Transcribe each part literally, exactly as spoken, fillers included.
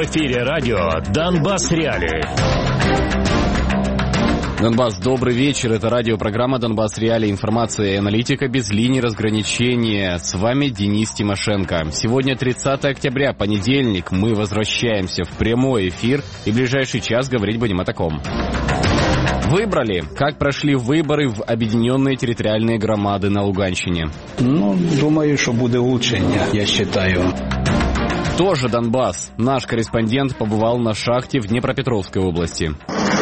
эфире радио «Донбасс Реалии». Донбасс, добрый вечер. Это радиопрограмма «Донбасс Реалии». Информация и аналитика без линий разграничения. С вами Денис Тимошенко. Сегодня тридцатое октября, понедельник. Мы возвращаемся в прямой эфир и в ближайший час говорить будем о таком. Выбрали. Как прошли выборы в объединенные территориальные громады на Луганщине? Ну, думаю, что будет улучшение, я считаю. Тоже Донбасс. Наш корреспондент побывал на шахте в Днепропетровской области.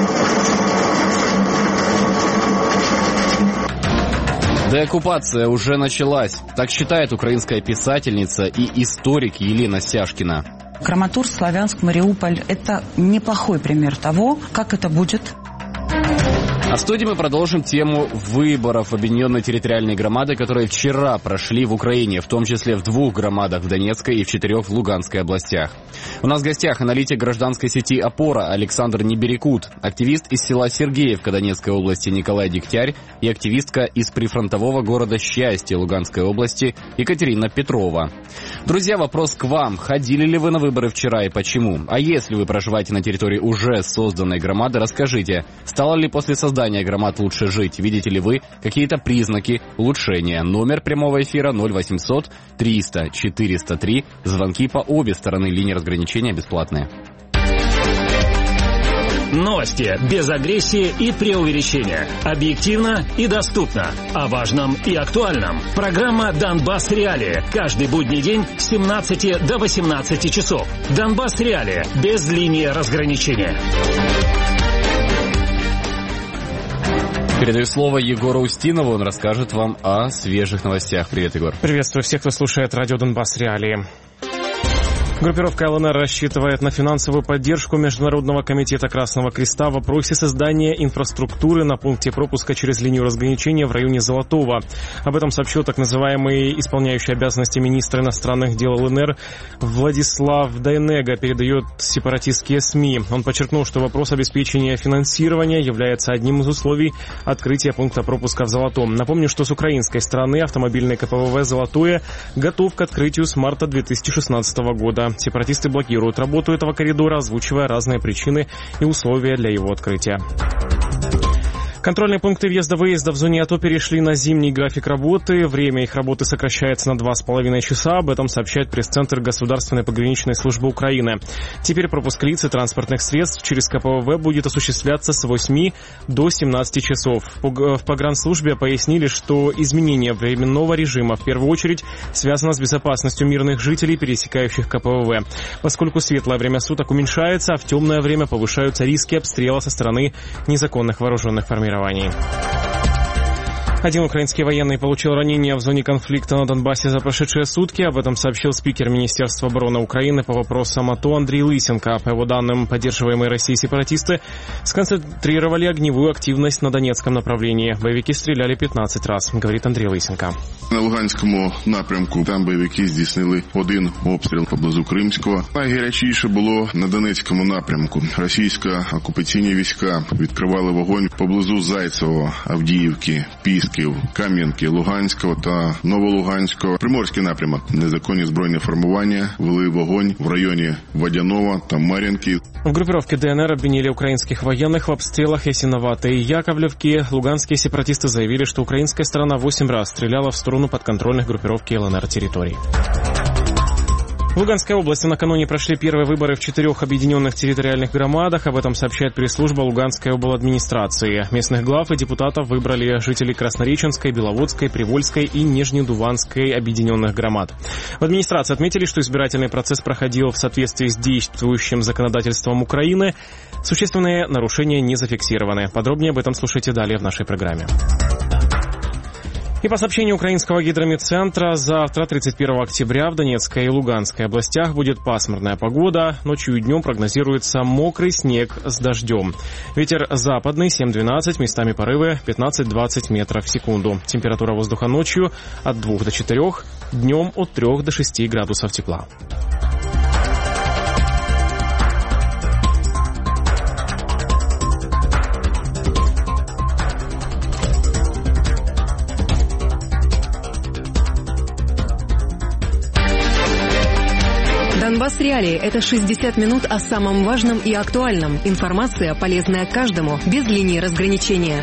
Деоккупация уже началась. Так считает украинская писательница и историк Елена Сяшкина. Краматорск, Славянск, Мариуполь – это неплохой пример того, как это будет. А в студии мы продолжим тему выборов объединенной территориальной громады, которые вчера прошли в Украине, в том числе в двух громадах в Донецкой и в четырех в Луганской областях. У нас в гостях аналитик гражданской сети «Опора» Александр Неберекут, активист из села Сергеевка Донецкой области Николай Дегтярь и активистка из прифронтового города Счастье Луганской области Екатерина Петрова. Друзья, вопрос к вам. Ходили ли вы на выборы вчера и почему? А если вы проживаете на территории уже созданной громады, расскажите, стало ли после создания громад лучше жить? Видите ли вы какие-то признаки улучшения? Номер прямого эфира ноль восемьсот триста четыреста три. Звонки по обе стороны линии разграничения бесплатные. Новости без агрессии и преувеличения. Объективно и доступно. О важном и актуальном. Программа «Донбасс Реалии». Каждый будний день с семнадцати до восемнадцати часов. «Донбасс Реалии» без линии разграничения. Передаю слово Егору Устинову, он расскажет вам о свежих новостях. Привет, Егор. Приветствую всех, кто слушает радио «Донбасс Реалии». Группировка ЛНР рассчитывает на финансовую поддержку Международного комитета Красного Креста в вопросе создания инфраструктуры на пункте пропуска через линию разграничения в районе Золотого. Об этом сообщил так называемый исполняющий обязанности министра иностранных дел ЛНР Владислав Дайнега, передает сепаратистские СМИ. Он подчеркнул, что вопрос обеспечения финансирования является одним из условий открытия пункта пропуска в Золотом. Напомню, что с украинской стороны автомобильный КПВВ «Золотое» готов к открытию с марта две тысячи шестнадцатого года. Сепаратисты блокируют работу этого коридора, озвучивая разные причины и условия для его открытия. Контрольные пункты въезда-выезда в зоне АТО перешли на зимний график работы. Время их работы сокращается на два с половиной часа. Об этом сообщает пресс-центр Государственной пограничной службы Украины. Теперь пропуск лиц и транспортных средств через КПВВ будет осуществляться с восьми до семнадцати часов. В погранслужбе пояснили, что изменение временного режима в первую очередь связано с безопасностью мирных жителей, пересекающих КПВВ. Поскольку светлое время суток уменьшается, а в темное время повышаются риски обстрела со стороны незаконных вооруженных формирований. Один украинский военный получил ранение в зоне конфликта на Донбассе за прошедшие сутки. Об этом сообщил спикер Министерства обороны Украины по вопросам АТО Андрей Лысенко. По его данным, поддерживаемые Россией сепаратисты сконцентрировали огневую активность на Донецком направлении. Боевики стреляли пятнадцать раз, говорит Андрей Лысенко. На Луганському напрямку там бойовики здійснили один обстріл поблизу Кримського. Найгарячіше було на Донецькому напрямку. Російські окупаційні війська відкривали вогонь поблизу Зайцевого, Авдіївки, Пісків, Кам'янки, Луганського та Новолуганського. Приморський напрямок. Незаконні збройні формування вели вогонь в районі Водяного та Мар'їнки. В группировке ДНР обвинили украинских военных в обстрелах Ясиноватой и Яковлевки. Луганские сепаратисты заявили, что украинская сторона восемь раз стреляла в сторону подконтрольных группировки ЛНР территорий. В Луганской области накануне прошли первые выборы в четырех объединенных территориальных громадах. Об этом сообщает пресс-служба Луганской обладминистрации. Местных глав и депутатов выбрали жители Краснореченской, Беловодской, Привольской и Нижнедуванской объединенных громад. В администрации отметили, что избирательный процесс проходил в соответствии с действующим законодательством Украины. Существенные нарушения не зафиксированы. Подробнее об этом слушайте далее в нашей программе. И по сообщению украинского гидрометцентра, завтра, тридцать первого октября, в Донецкой и Луганской областях будет пасмурная погода. Ночью и днем прогнозируется мокрый снег с дождем. Ветер западный семь-двенадцать, местами порывы пятнадцать-двадцать метров в секунду. Температура воздуха ночью от двух до четырёх, днем от трёх до шести градусов тепла. Донбасс Реалии – это шестьдесят минут о самом важном и актуальном. Информация, полезная каждому, без линии разграничения.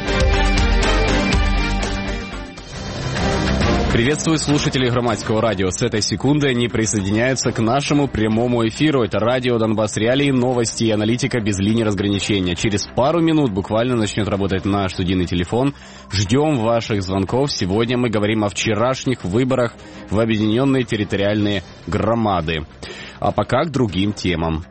Приветствую слушателей Громадского радио. С этой секунды они присоединяются к нашему прямому эфиру. Это радио Донбасс Реалии, новости и аналитика без линии разграничения. Через пару минут буквально начнет работать наш студийный телефон. Ждем ваших звонков. Сегодня мы говорим о вчерашних выборах в объединенные территориальные громады. А пока к другим темам.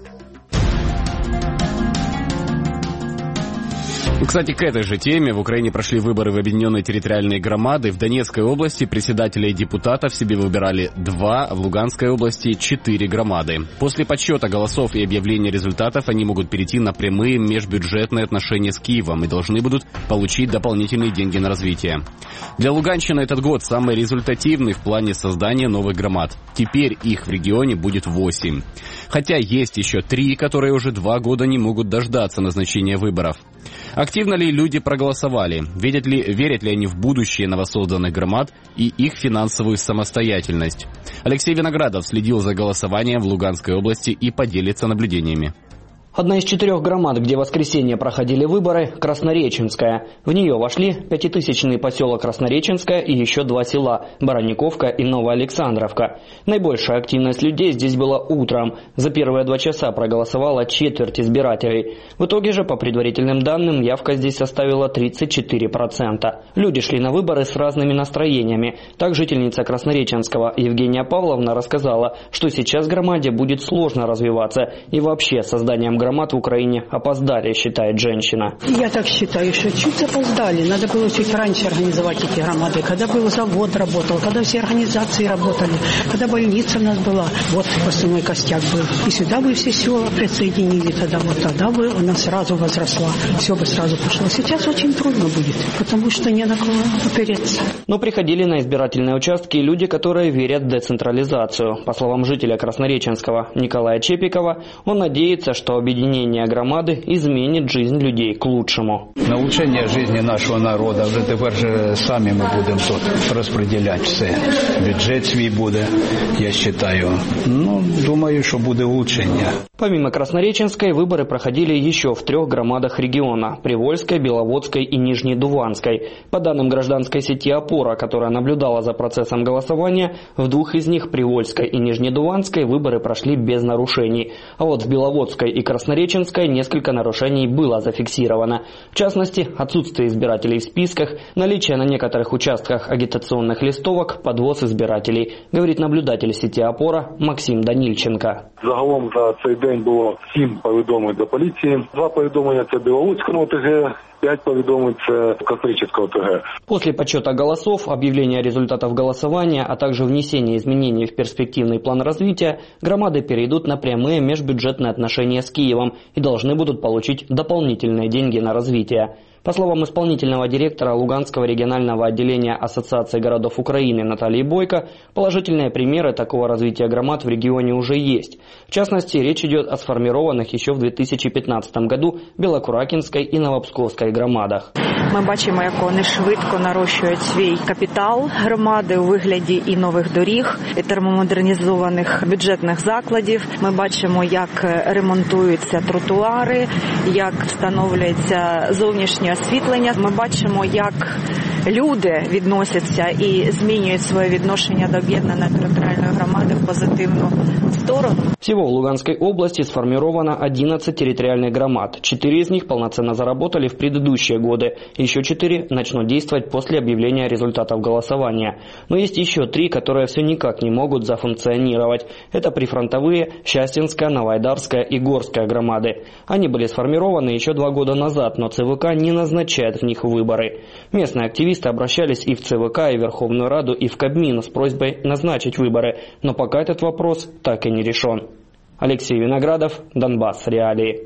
Кстати, к этой же теме в Украине прошли выборы в объединенные территориальные громады. В Донецкой области председателей и депутатов себе выбирали два, а в Луганской области четыре громады. После подсчета голосов и объявления результатов они могут перейти на прямые межбюджетные отношения с Киевом и должны будут получить дополнительные деньги на развитие. Для Луганщины этот год самый результативный в плане создания новых громад. Теперь их в регионе будет восемь. Хотя есть еще три, которые уже два года не могут дождаться назначения выборов. Активно ли люди проголосовали? Верят ли, верят ли они в будущее новосозданных громад и их финансовую самостоятельность? Алексей Виноградов следил за голосованием в Луганской области и поделится наблюдениями. Одна из четырех громад, где в воскресенье проходили выборы – Краснореченская. В нее вошли пятитысячный поселок Краснореченская и еще два села – Баранниковка и Новоалександровка. Наибольшая активность людей здесь была утром. За первые два часа проголосовала четверть избирателей. В итоге же, по предварительным данным, явка здесь составила тридцать четыре процента. Люди шли на выборы с разными настроениями. Так жительница Краснореченского Евгения Павловна рассказала, что сейчас громаде будет сложно развиваться и вообще созданием громад Громад в Украине опоздали, считает женщина. Я так считаю, что чуть опоздали. Надо было чуть раньше организовать эти громады. Когда был завод работал, когда все организации работали, когда больница у нас была. Вот основной костяк был. И сюда бы все села присоединили. Тогда вот тогда бы она сразу возросла. Все бы сразу пошло. Сейчас очень трудно будет, потому что не на кого опереться. Но приходили на избирательные участки люди, которые верят в децентрализацию. По словам жителя Краснореченского Николая Чепикова, он надеется, что объединение громады изменит жизнь людей к лучшему. На улучшення жизни нашого народу, вже тепер же самі ми будемо тут розподіляти все. Бюджет свій буде, я вважаю. Ну, думаю, що буде улучшення. Помимо Краснореченской, выборы проходили еще в трех громадах региона – Привольской, Беловодской и Нижнедуванской. По данным гражданской сети «Опора», которая наблюдала за процессом голосования, в двух из них – Привольской и Нижнедуванской – выборы прошли без нарушений. А вот в Беловодской и Краснореченской несколько нарушений было зафиксировано. В частности, отсутствие избирателей в списках, наличие на некоторых участках агитационных листовок, подвоз избирателей, говорит наблюдатель сети «Опора» Максим Данильченко. Загалом за цей день було сім повідомлень до поліції, два повідомлення – це Біловодського ОТГ, пять повідомлень – це Краснореченского ОТГ. После подсчета голосов, объявления результатов голосования, а также внесения изменений в перспективный план развития, громады перейдут на прямые межбюджетные отношения с Киевом и должны будут получить дополнительные деньги на развитие. По словам исполнительного директора Луганского регионального отделения Ассоциации городов Украины Натальи Бойко, положительные примеры такого развития громад в регионе уже есть. В частности, речь идет о сформированных еще в дві тисячі п'ятнадцятому году Білокуракинській і Новопсковській громадах. Ми бачимо, як вони швидко нарощують свій капітал громади у вигляді і нових доріг, і термомодернізованих бюджетних закладів. Ми бачимо, як ремонтуються тротуари, як встановлюється зовнішнє освітлення. Ми бачимо, як люди відносяться і змінюють своє відношення до об'єднаної територіальної громади в позитивну сторону. Всего в Луганской области сформировано одиннадцать территориальных громад. Четыре из них полноценно заработали в предыдущие годы. Еще четыре начнут действовать после объявления результатов голосования. Но есть еще три, которые все никак не могут зафункционировать. Это прифронтовые Счастьинская, Новоайдарская и Горская громады. Они были сформированы еще два года назад, но ЦВК не назначает в них выборы. Местные активисты обращались и в ЦВК, и в Верховную Раду, и в Кабмин с просьбой назначить выборы. Но пока этот вопрос так и не решен. Алексей Виноградов, Донбасс Реалии.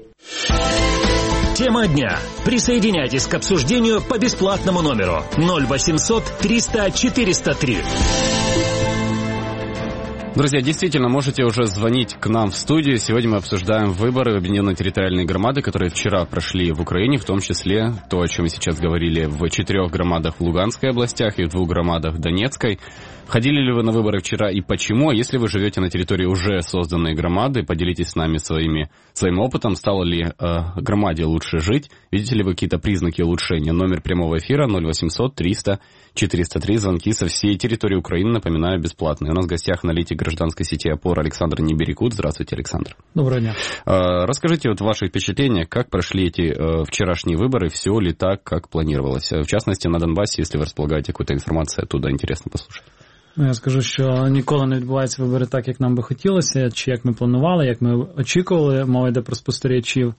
Тема дня. Присоединяйтесь к обсуждению по бесплатному номеру ноль восемьсот триста четыреста три. Друзья, действительно, можете уже звонить к нам в студию. Сегодня мы обсуждаем выборы в объединенные территориальные громады, которые вчера прошли в Украине, в том числе то, о чем мы сейчас говорили, в четырех громадах в Луганской областях и в двух громадах в Донецкой. Ходили ли вы на выборы вчера и почему? А если вы живете на территории уже созданной громады, поделитесь с нами своими, своим опытом. Стало ли э, громаде лучше жить? Видите ли вы какие-то признаки улучшения? Номер прямого эфира ноль восемьсот триста четыреста три. Звонки со всей территории Украины, напоминаю, бесплатные. У нас в гостях аналитик гражданской сети «Опора» Александр Неберекут. Здравствуйте, Александр. Доброго дня. Э, расскажите вот ваши впечатления, как прошли эти э, вчерашние выборы, все ли так, как планировалось? В частности, на Донбассе, если вы располагаете какой-то информацией оттуда, интересно послушать. Я скажу, що ніколи не відбуваються вибори так, як нам би хотілося, чи як ми планували, як ми очікували. Мова йде про спостерігачів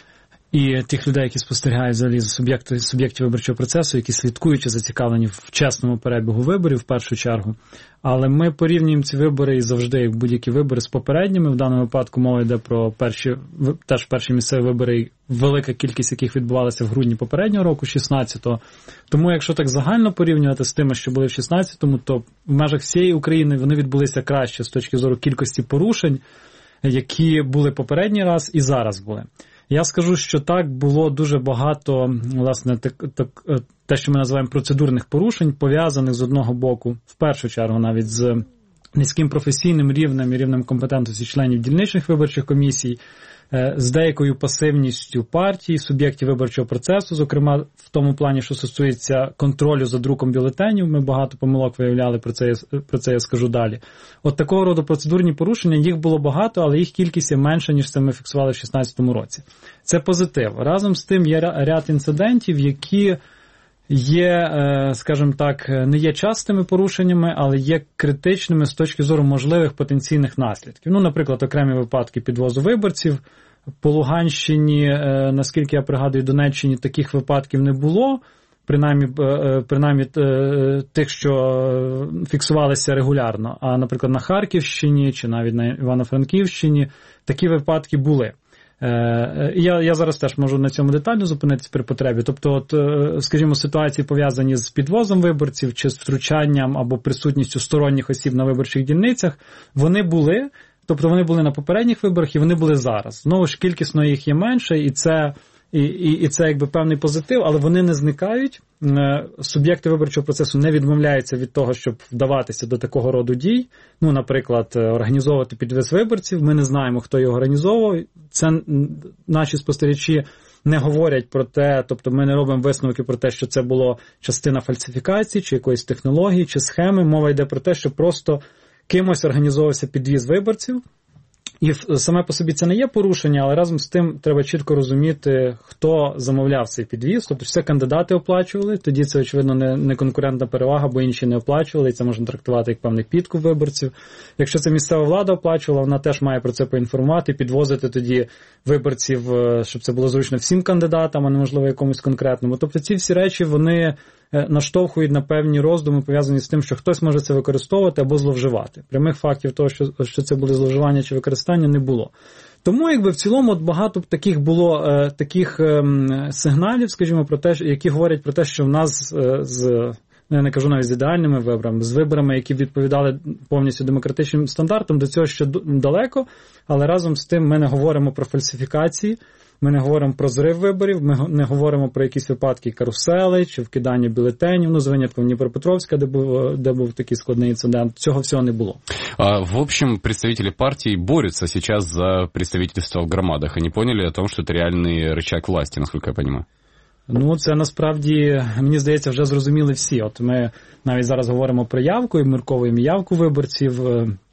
і тих людей, які спостерігають взагалі за суб'єкти, суб'єктів виборчого процесу, які слідкують і зацікавлені в чесному перебігу виборів в першу чергу. Але ми порівнюємо ці вибори і завжди, як будь-які вибори, з попередніми. В даному випадку мова йде про перші, теж перші місцеві вибори, велика кількість яких відбувалася в грудні попереднього року, шістнадцятого. Тому, якщо так загально порівнювати з тими, що були в шістнадцятому, то в межах всієї України вони відбулися краще з точки зору кількості порушень, які були попередній раз і зараз були. Я скажу, що так, було дуже багато, власне, так, так, те, що ми називаємо процедурних порушень, пов'язаних з одного боку, в першу чергу навіть з низьким професійним рівнем і рівнем компетентності членів дільничних виборчих комісій, з деякою пасивністю партій, суб'єктів виборчого процесу, зокрема в тому плані, що стосується контролю за друком бюлетенів. Ми багато помилок виявляли, про це, про це я скажу далі. От такого роду процедурні порушення, їх було багато, але їх кількість є менша, ніж це ми фіксували в шістнадцятому році. Це позитив. Разом з тим є ряд інцидентів, які є, скажімо так, не є частими порушеннями, але є критичними з точки зору можливих потенційних наслідків. Ну, наприклад, окремі випадки підвозу виборців. По Луганщині, наскільки я пригадую, Донеччині таких випадків не було, принаймні, принаймні тих, що фіксувалися регулярно. А, наприклад, на Харківщині чи навіть на Івано-Франківщині такі випадки були. Я, я зараз теж можу на цьому детально зупинитися при потребі. Тобто, от, скажімо, ситуації пов'язані з підвозом виборців чи з втручанням або присутністю сторонніх осіб на виборчих дільницях, вони були, тобто вони були на попередніх виборах і вони були зараз. Знову ж, кількісно їх є менше, і це, і, і, і це якби певний позитив, але вони не зникають. Суб'єкти виборчого процесу не відмовляються від того, щоб вдаватися до такого роду дій. Ну, наприклад, організовувати підвіз виборців. Ми не знаємо, хто його організовував. Це наші спостерігачі не говорять про те, тобто ми не робимо висновки про те, що це було частина фальсифікації, чи якоїсь технології, чи схеми. Мова йде про те, що просто кимось організовувався підвіз виборців. І саме по собі це не є порушення, але разом з тим треба чітко розуміти, хто замовляв цей підвіз. Тобто все кандидати оплачували, тоді це, очевидно, не, не конкурентна перевага, бо інші не оплачували, і це можна трактувати як певний підкуп виборців. Якщо це місцева влада оплачувала, вона теж має про це поінформувати, підвозити тоді виборців, щоб це було зручно всім кандидатам, а не, можливо, якомусь конкретному. Тобто ці всі речі, вони наштовхують на певні роздуми, пов'язані з тим, що хтось може це використовувати або зловживати. Прямих фактів того, що, що це були зловживання чи використання, не було. Тому, якби, в цілому, от багато таких було е, таких е, сигналів, скажімо, про те, які говорять про те, що в нас е, з, я не кажу навіть з ідеальними виборами, з виборами, які відповідали повністю демократичним стандартам, до цього ще далеко, але разом з тим ми не говоримо про фальсифікації, ми не говоримо про зрив виборів, ми не говоримо про якісь випадки карусели чи вкидання бюлетенів, ну, з винятком Дніпропетровська, де був, де був такий складний інцидент. Цього всього не було. А, в общем, представители партий борются сейчас за представительство в громадах. Они поняли о том, что это реальный рычаг власти, насколько я понимаю. Ну, це насправді, мені здається, вже зрозуміли всі. От ми навіть зараз говоримо про явку і обмірковуємо явку виборців,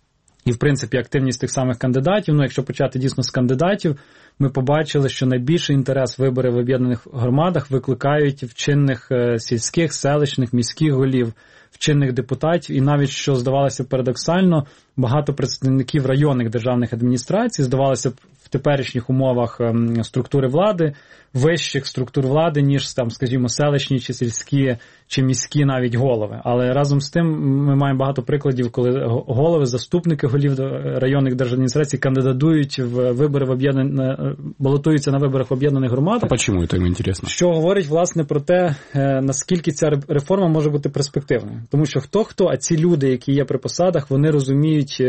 і, в принципі, активність тих самих кандидатів. Ну, якщо почати дійсно з кандидатів, ми побачили, що найбільший інтерес вибори в об'єднаних громадах викликають в чинних сільських, селищних, міських голів, в чинних депутатів, і навіть, що здавалося парадоксально, багато представників районних державних адміністрацій, здавалося б, в теперішніх умовах структури влади, вищих структур влади, ніж, там, скажімо, селищні чи сільські, чи міські навіть голови. Але разом з тим ми маємо багато прикладів, коли голови, заступники голів районних держадміністрацій кандидатують в вибори в об'єднаних, балотуються на виборах в об'єднаних громадах. А чому це їм інтересно? Що говорить, власне, про те, наскільки ця реформа може бути перспективною. Тому що хто-хто, а ці люди, які є при посадах, вони розуміють,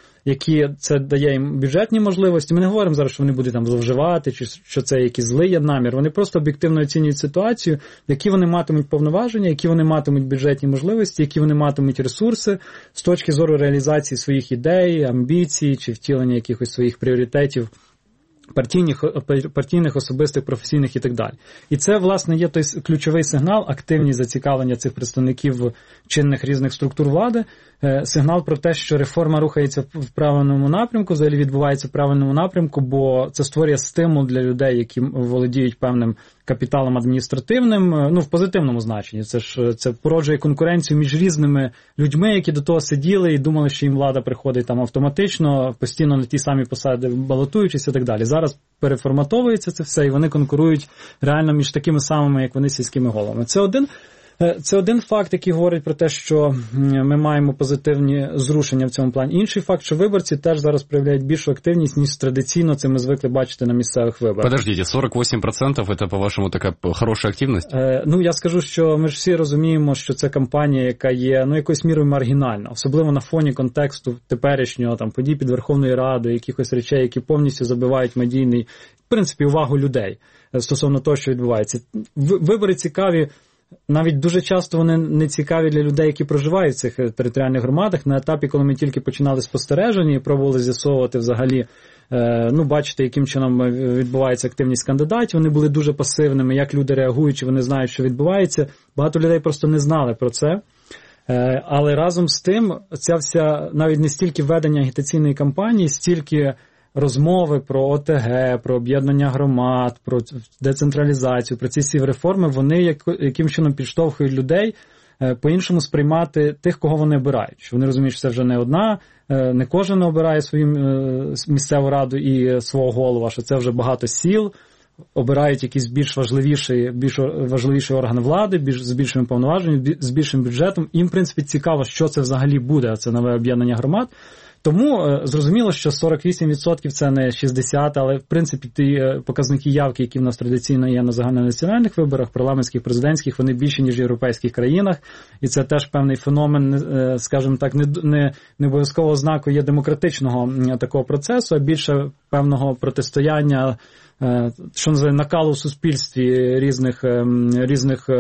які це дає їм бюджетні можливості. Ми не говоримо зараз, що вони будуть там зловживати, чи що це якийсь злий є намір. Вони просто об'єктивно оцінюють ситуацію, які вони матимуть повноваження, які вони матимуть бюджетні можливості, які вони матимуть ресурси з точки зору реалізації своїх ідей, амбіцій чи втілення якихось своїх пріоритетів. Партійних, партійних, особистих, професійних і так далі. І це, власне, є той ключовий сигнал, активність зацікавлення цих представників чинних різних структур влади, сигнал про те, що реформа рухається в правильному напрямку, взагалі відбувається в правильному напрямку, бо це створює стимул для людей, які володіють певним капіталом адміністративним, ну, в позитивному значенні. Це ж це породжує конкуренцію між різними людьми, які до того сиділи і думали, що їм влада приходить там автоматично, постійно на ті самі посади балотуючись і так далі. Зараз переформатовується це все, і вони конкурують реально між такими самими, як вони, сільськими головами. Це один Це один факт, який говорить про те, що ми маємо позитивні зрушення в цьому плані. Інший факт, що виборці теж зараз проявляють більшу активність, ніж традиційно це ми звикли бачити на місцевих виборах. Подождите, сорок вісім відсотків – це, по-вашому, така хороша активність? Е, ну, я скажу, що ми ж всі розуміємо, що це кампанія, яка є, ну, якоюсь мірою маргінальна, особливо на фоні контексту теперішнього, там, подій під Верховною Радою, якихось речей, які повністю забивають медійний, в принципі, увагу людей стосовно того, що відбувається. Вибори цікаві. Навіть дуже часто вони не цікаві для людей, які проживають в цих територіальних громадах. На етапі, коли ми тільки починали спостереження і пробували з'ясовувати взагалі, ну, бачити, яким чином відбувається активність кандидатів, вони були дуже пасивними, як люди реагують, чи вони знають, що відбувається. Багато людей просто не знали про це. Але разом з тим, ця вся, навіть не стільки ведення агітаційної кампанії, стільки розмови про О Те Ге, про об'єднання громад, про децентралізацію, про ці всі реформи, вони як, яким чином підштовхують людей по-іншому сприймати тих, кого вони обирають. Що вони розуміють, що це вже не одна, не кожен обирає свою місцеву раду і свого голова, що це вже багато сіл, обирають якийсь більш важливіший, більш важливіший орган влади, більш, з більшими повноваженнями, з більшим бюджетом. Їм, в принципі, цікаво, що це взагалі буде, це нове об'єднання громад. Тому зрозуміло, що сорок вісім відсотків це не шістдесят відсотків, але в принципі ті показники явки, які в нас традиційно є на загальнонаціональних виборах, парламентських, президентських, вони більші, ніж в європейських країнах. І це теж певний феномен, скажімо так, не, не, не обов'язково ознакою є демократичного такого процесу, а більше певного протистояння, що називає, накалу в суспільстві різних, різних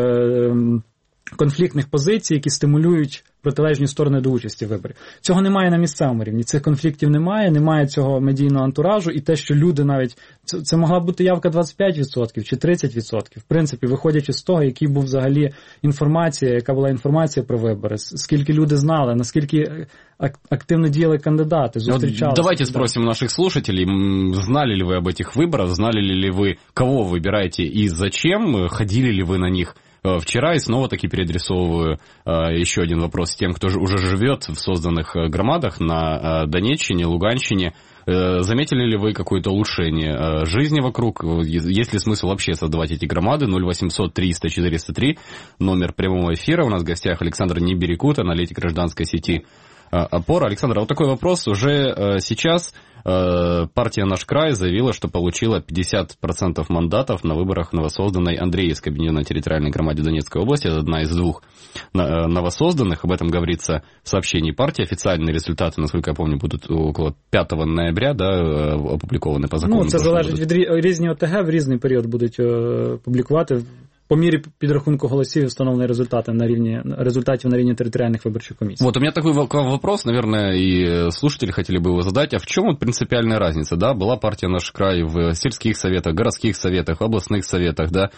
конфліктних позицій, які стимулюють протилежні сторони до участі в виборі. Цього немає на місцевому рівні. Цих конфліктів немає, немає цього медійного антуражу, і те, що люди навіть... Це, це могла бути явка двадцять п'ять відсотків чи тридцять відсотків. В принципі, виходячи з того, який був взагалі інформація, яка була інформація про вибори, скільки люди знали, наскільки активно діяли кандидати, зустрічалися. Давайте спросим наших слушателей, знали ли вы об этих выборах, знали ли вы, кого выбираете и зачем, ходили ли вы на них вчера, и снова-таки переадресовываю э, еще один вопрос тем, кто уже живет в созданных громадах на э, Донеччине, Луганщине. Э, заметили ли вы какое-то улучшение э, жизни вокруг? Есть ли смысл вообще создавать эти громады? ноль восемьсот триста четыреста три, номер прямого эфира. У нас в гостях Александр Неберекут, аналитик гражданской сети «Опора». Александр, а вот такой вопрос. Уже э, сейчас э, партия «Наш край» заявила, что получила пятьдесят процентов мандатов на выборах новосозданной Андреевской объединенной территориальной громаде Донецкой области. Это одна из двух э, новосозданных. Об этом говорится в сообщении партии. Официальные результаты, насколько я помню, будут около п'ятого ноября, да, опубликованы по закону. Ну, це залежить від різні О Те Ге, в різний період будуть публікувати. По мере підрахунку голосів встановлені результати на рівні, результатів на рівні териториальных выборчих комиссий. Вот, у меня такой вопрос, наверное, и слушатели хотели бы его задать. А в чем вот принципиальная разница, да? Была партия «Наш край» в сельских советах, городских советах, областных советах, да?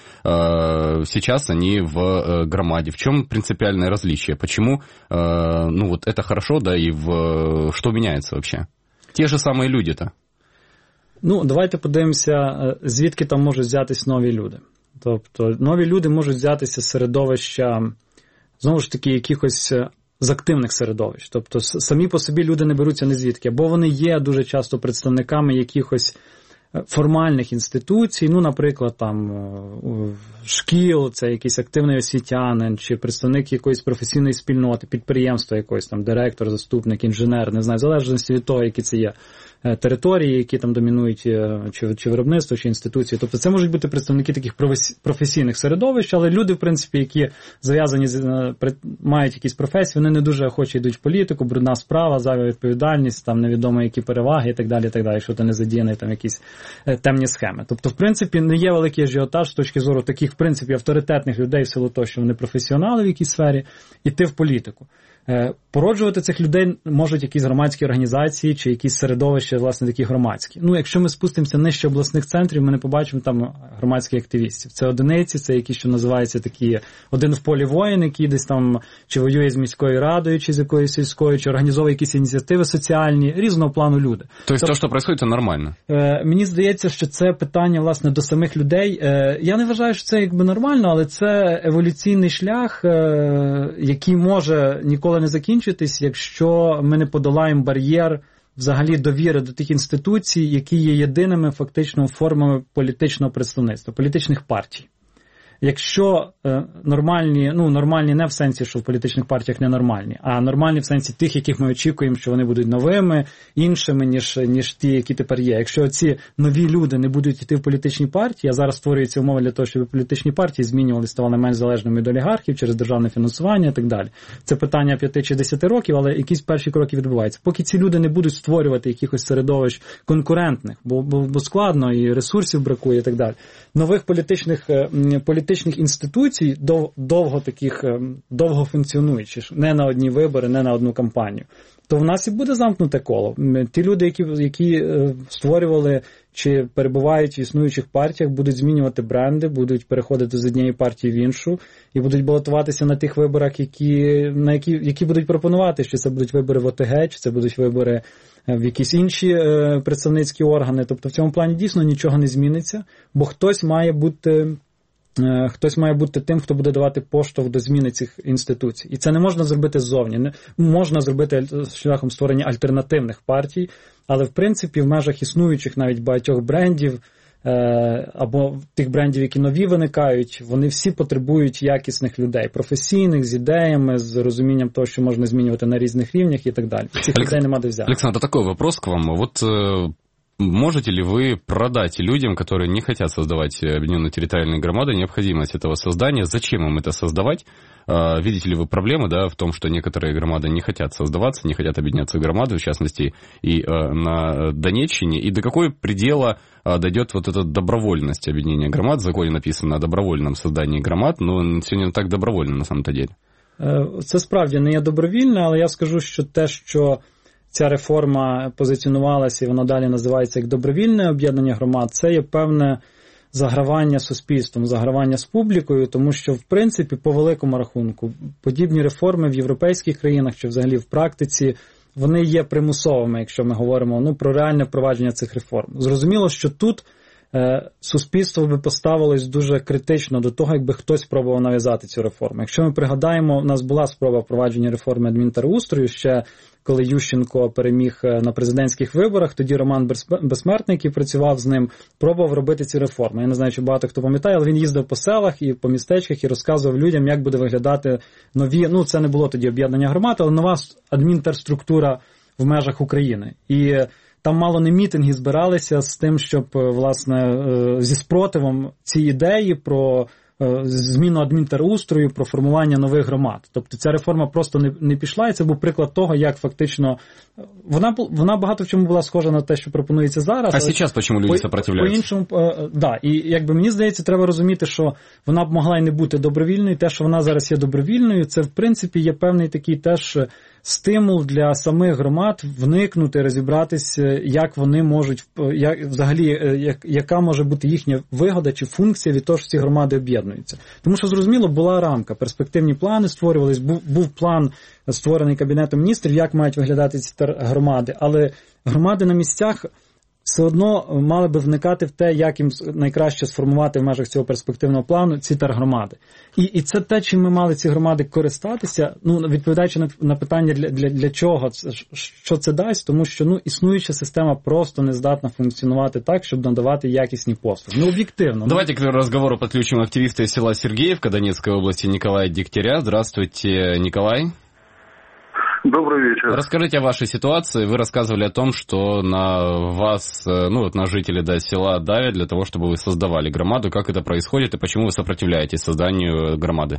Сейчас они в громаде. В чем принципиальное различие? Почему, ну, вот это хорошо, да, и в... что меняется вообще? Те же самые люди-то. Ну, давайте подивимося, звідки там можуть взятись нові люди. Тобто нові люди можуть взятися з середовища, знову ж таки, якихось з активних середовищ. Тобто самі по собі люди не беруться ні звідки. Або вони є дуже часто представниками якихось формальних інституцій, ну, наприклад, там шкіл, це якийсь активний освітянин, чи представник якоїсь професійної спільноти, підприємства якоїсь, там, директор, заступник, інженер, не знаю, в залежності від того, які це є території, які там домінують, чи, чи виробництво, чи інституції. Тобто це можуть бути представники таких професійних середовищ, але люди, в принципі, які зав'язані, мають якісь професії, вони не дуже охоче йдуть в політику, брудна справа, зайва відповідальність, там невідомо які переваги і так далі, і так далі, якщо ти не задіяний там якісь темні схеми. Тобто, в принципі, не є великий ажіотаж з точки зору таких, в принципі, авторитетних людей в силу того, що вони професіонали в якійсь сфері, іти в політику. Породжувати цих людей можуть якісь громадські організації чи якісь середовища, власне, такі громадські. Ну, якщо ми спустимося нижче обласних центрів, ми не побачимо там громадських активістів. Це одиниці, це якісь, що називаються такі один в полі воїн, який десь там чи воює з міською радою, чи з якоюсь сільською, чи організовує якісь ініціативи соціальні, різного плану люди. Тобто те, що відбувається, це нормально? Е, мені здається, що це питання, власне, до самих людей. Е, я не вважаю, що це якби нормально, але це еволюційний шлях, е, який може ніколи не закінчитись, якщо ми не подолаємо бар'єр взагалі довіри до тих інституцій, які є єдиними фактично формами політичного представництва, політичних партій. Якщо е, нормальні, ну нормальні не в сенсі, що в політичних партіях не нормальні, а нормальні в сенсі тих, яких ми очікуємо, що вони будуть новими, іншими, ніж, ніж ті, які тепер є. Якщо ці нові люди не будуть йти в політичні партії, а зараз створюються умови для того, щоб політичні партії змінювали, ставали менш залежними від олігархів через державне фінансування і так далі. Це питання п'яти чи десяти років, але якісь перші кроки відбуваються. Поки ці люди не будуть створювати якихось середовищ конкурентних, бо, бо, бо складно і ресурсів бракує і так далі. Нових політичних політичних політичних інституцій довго таких, довго функціонуючих, не на одні вибори, не на одну кампанію, то в нас і буде замкнуте коло. Ті люди, які, які створювали чи перебувають в існуючих партіях, будуть змінювати бренди, будуть переходити з однієї партії в іншу і будуть балотуватися на тих виборах, які, на які, які будуть пропонувати, чи це будуть вибори в ОТГ, чи це будуть вибори в якісь інші е, представницькі органи. Тобто в цьому плані дійсно нічого не зміниться, бо хтось має бути... Хтось має бути тим, хто буде давати поштовх до зміни цих інституцій. І це не можна зробити ззовні. Не можна зробити шляхом створення альтернативних партій, але в принципі в межах існуючих навіть багатьох брендів або тих брендів, які нові виникають, вони всі потребують якісних людей, професійних, з ідеями, з розумінням того, що можна змінювати на різних рівнях і так далі. Цих Алекс... людей нема де взяти. Александр, такой вопрос к вам. Вот можете ли вы продать людям, которые не хотят создавать объединенные территориальные громады, необходимость этого создания? Зачем им это создавать? Видите ли вы проблемы, да, в том, что некоторые громады не хотят создаваться, не хотят объединяться в громады, в частности, и на Донеччине? И до какого предела дойдет вот эта добровольность объединения громад? В законе написано о добровольном создании громад, но сегодня не так добровольно на самом-то деле. Це справді не є добровільне, але я скажу, що те, що ця реформа позиціонувалася і вона далі називається як добровільне об'єднання громад, це є певне загравання з суспільством, загравання з публікою, тому що, в принципі, по великому рахунку, подібні реформи в європейських країнах чи взагалі в практиці, вони є примусовими, якщо ми говоримо ну, про реальне впровадження цих реформ. Зрозуміло, що тут е, суспільство би поставилось дуже критично до того, якби хтось спробував нав'язати цю реформу. Якщо ми пригадаємо, у нас була спроба впровадження реформи адмінтерустрою ще коли Ющенко переміг на президентських виборах, тоді Роман Безсмертний, який працював з ним, пробував робити ці реформи. Я не знаю, чи багато хто пам'ятає, але він їздив по селах і по містечках і розказував людям, як буде виглядати нові, ну це не було тоді об'єднання громад, але нова адмінтерструктура в межах України. І там мало не мітинги збиралися з тим, щоб, власне, зі спротивом ці ідеї про зміну адмінтерустрою, про формування нових громад. Тобто ця реформа просто не, не пішла, і це був приклад того, як фактично... Вона, вона багато в чому була схожа на те, що пропонується зараз. А зараз чому люди сопротивляються? По-іншому, да, і якби мені здається, треба розуміти, що вона б могла і не бути добровільною, те, що вона зараз є добровільною, це в принципі є певний такий теж стимул для самих громад вникнути, розібратися, як вони можуть, як, взагалі, як, яка може бути їхня вигода чи функція від того, що ці громади об'єднуються. Тому що, зрозуміло, була рамка, перспективні плани створювались, був, був план створений Кабінетом міністрів, як мають виглядати ці громади, але громади на місцях все одно мали би вникати в те, як їм найкраще сформувати в межах цього перспективного плану ці тергромади. І, і це те, чим ми мали ці громади користатися, ну, відповідаючи на, на питання, для, для, для чого, що це дасть, тому що ну, існуюча система просто не здатна функціонувати так, щоб надавати якісні послуги. Ну, об'єктивно. Давайте к разговору подключим активиста из села Сергеевка Донецкой области Николая Дегтяря. Здравствуйте, Николай. Добрый вечер. Расскажите о вашей ситуации. Вы рассказывали о том, что на вас, ну вот на жителей да, села давят для того, чтобы вы создавали громаду. Как это происходит и почему вы сопротивляетесь созданию громады?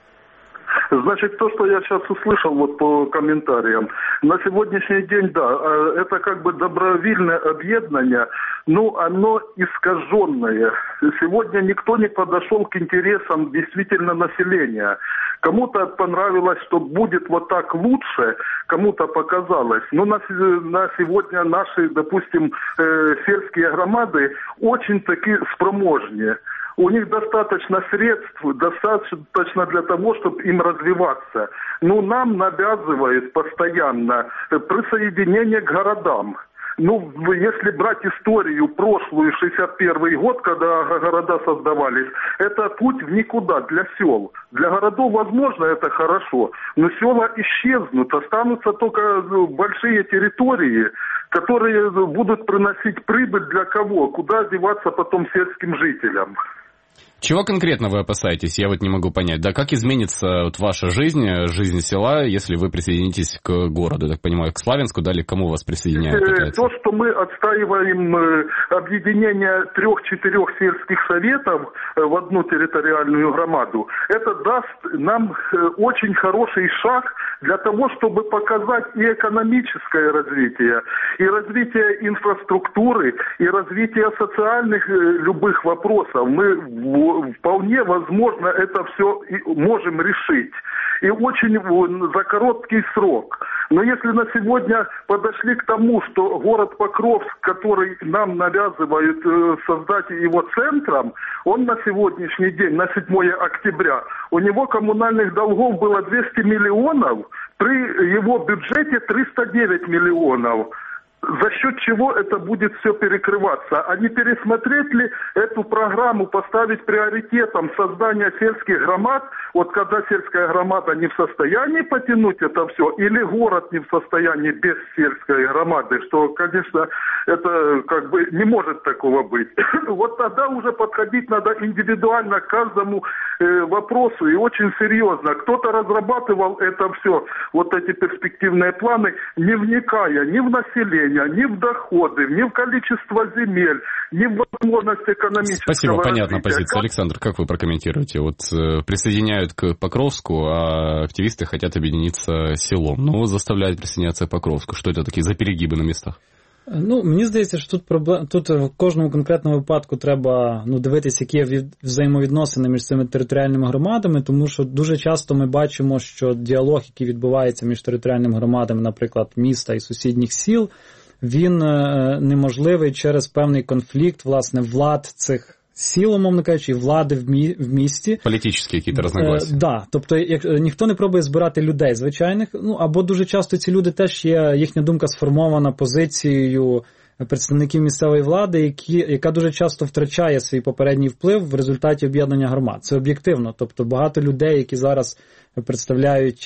Значит, то, что я сейчас услышал вот по комментариям, на сегодняшний день, да, это как бы добровольное объединение, но оно искаженное. Сегодня никто не подошел к интересам действительно населения. Кому-то понравилось, что будет вот так лучше, кому-то показалось. Но на, на сегодня наши, допустим, э, сельские громады очень-таки спроможнее. У них достаточно средств, достаточно для того, чтобы им развиваться. Но нам навязывают постоянно присоединение к городам. Ну, если брать историю прошлую, шестьдесят первый год, когда города создавались, это путь в никуда для сел. Для городов, возможно, это хорошо, но села исчезнут, останутся только большие территории, которые будут приносить прибыль для кого? Куда деваться потом сельским жителям? Чего конкретно вы опасаетесь? Я вот не могу понять. Да, как изменится вот ваша жизнь, жизнь села, если вы присоединитесь к городу, так понимаю, к Славянску, да, или к кому вас присоединяют? То, что мы отстаиваем объединение трех-четырех сельских советов в одну территориальную громаду, это даст нам очень хороший шаг для того, чтобы показать и экономическое развитие, и развитие инфраструктуры, и развитие социальных любых вопросов. Мы вполне возможно это все можем решить. И очень за короткий срок. Но если на сегодня подошли к тому, что город Покровск, который нам навязывают создать его центром, он на сегодняшний день, на седьмое октября, у него коммунальных долгов было двести миллионов, при его бюджете триста девять миллионов. За счет чего это будет все перекрываться? А не пересмотреть ли эту программу, поставить приоритетом создания сельских громад, вот когда сельская громада не в состоянии потянуть это все, или город не в состоянии без сельской громады, что, конечно, это как бы не может такого быть. Вот тогда уже подходить надо индивидуально к каждому э, вопросу и очень серьезно. Кто-то разрабатывал это все, вот эти перспективные планы, не вникая ни в население, ни в доходы, ни в количество земель, ни в возможность экономического Спасибо, развития. понятна позиция. Александр, как вы прокомментируете? Вот э, присоединяют к Покровску, а активисты хотят объединиться с селом, но заставляют присоединяться к Покровску. Что это такие за перегибы на местах? Ну, мені здається, що тут проблем, тут в кожному конкретному випадку треба ну, дивитися, які є взаємовідносини між цими територіальними громадами, тому що дуже часто ми бачимо, що діалог, який відбувається між територіальними громадами, наприклад, міста і сусідніх сіл, він неможливий через певний конфлікт, власне, влад цих сіл, умовно кажучи, влади в, мі, в місті. Політичні якісь розногласия. Так, да, тобто як, ніхто не пробує збирати людей звичайних, ну, або дуже часто ці люди теж є, їхня думка сформована позицією представників місцевої влади, які, яка дуже часто втрачає свій попередній вплив в результаті об'єднання громад. Це об'єктивно. Тобто багато людей, які зараз представляють,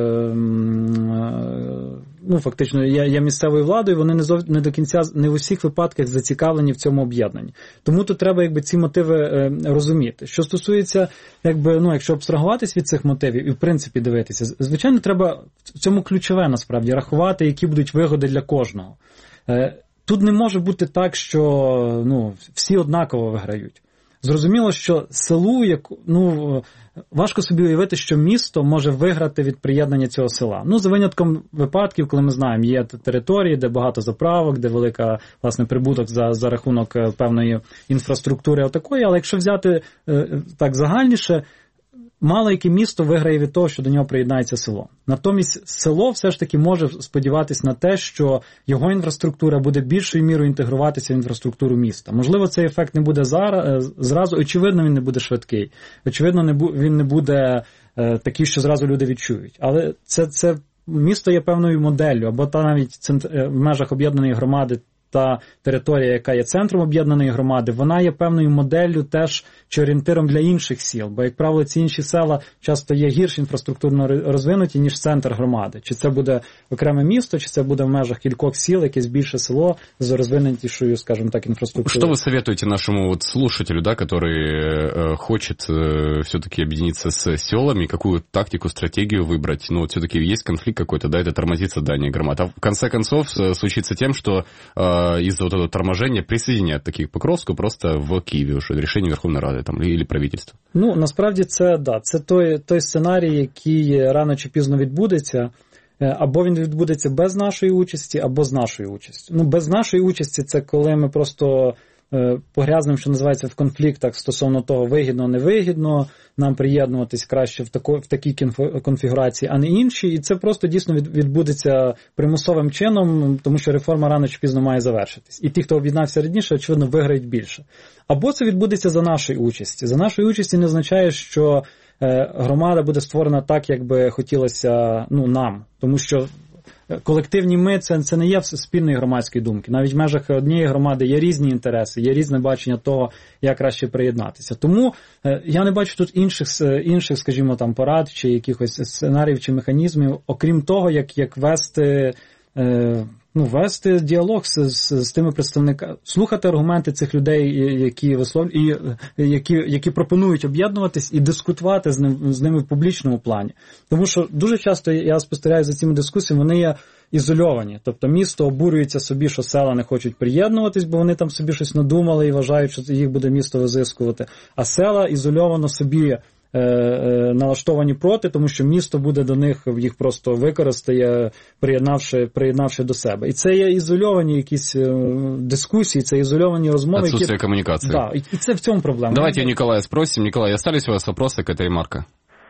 ну, фактично, є, є місцевою владою, вони не, зов, не до кінця, не в усіх випадках зацікавлені в цьому об'єднанні. Тому тут треба, якби, ці мотиви розуміти. Що стосується, якби, ну, якщо абстрагуватись від цих мотивів і, в принципі, дивитися, звичайно, треба в цьому ключове, насправді, рахувати, які будуть вигоди для кожного. Тут не може бути так, що ну, всі однаково виграють. Зрозуміло, що селу, як, ну, важко собі уявити, що місто може виграти від приєднання цього села. Ну, за винятком випадків, коли ми знаємо, є території, де багато заправок, де велика, власне, прибуток за, за рахунок певної інфраструктури отакої, але якщо взяти так загальніше, мало яке місто виграє від того, що до нього приєднається село. Натомість село все ж таки може сподіватися на те, що його інфраструктура буде більшою мірою інтегруватися в інфраструктуру міста. Можливо, цей ефект не буде зараз, зразу, очевидно, він не буде швидкий. Очевидно, не бу, він не буде е, такий, що зразу люди відчують. Але це, це місто є певною моделлю, або та навіть центр, в межах об'єднаної громади та територія, яка є центром об'єднаної громади, вона є певною моделлю теж чи орієнтиром для інших сіл. Бо, як правило, ці інші села часто є гірш інфраструктурно розвинуті, ніж центр громади. Чи це буде окреме місто, чи це буде в межах кількох сіл, якесь більше село з розвинутішою, скажімо так, інфраструктурою. Что вы советуете нашему вот слушателю, да, который э, хочет э, все-таки объединиться с селами, какую тактику, стратегию выбрать? Ну, вот все-таки есть конфликт какой-то, да, это тормозит создание громад. А в конце концов случится тем, что э, из-за вот этого торможения присоединят таких Покровску просто в Києві уже решение Верховної Ради там, или правительства. Ну, насправді це, да, це той, той сценарій, який рано чи пізно відбудеться. Або він відбудеться без нашої участі, або з нашої участі. Ну, без нашої участі це коли ми просто е, погрязнемо, що називається, в конфліктах стосовно того, вигідно, невигідно, нам приєднуватись краще в, тако, в такій конфігурації, а не інші. І це просто дійсно від, відбудеться примусовим чином, тому що реформа рано чи пізно має завершитись. І ті, хто об'єднався раніше, очевидно, виграють більше. Або це відбудеться за нашої участі. За нашої участі не означає, що громада буде створена так, як би хотілося, ну, нам. Тому що колективні ми це, це не є спільної громадської думки. Навіть в межах однієї громади є різні інтереси, є різне бачення того, як краще приєднатися. Тому я не бачу тут інших, інших, скажімо, там, порад чи якихось сценаріїв чи механізмів, окрім того, як, як вести... Ну, вести діалог з, з, з тими представниками, слухати аргументи цих людей, які висловлюють, і які, які пропонують об'єднуватись, і дискутувати з, ним, з ними в публічному плані. Тому що дуже часто я спостерігаю за цими дискусіями, вони є ізольовані. Тобто місто обурюється собі, що села не хочуть приєднуватись, бо вони там собі щось надумали і вважають, що їх буде місто визискувати. А села ізольовано собі налаштовані проти, тому що місто буде до них, їх просто використає, приєднавши, приєднавши до себе. І це є ізольовані якісь дискусії, це ізольовані розмови. Отсутствие які... коммуникации. Да, і це в цьому проблема. Давайте Николая спросим. Николай, остались у вас вопросы к этой ремарке?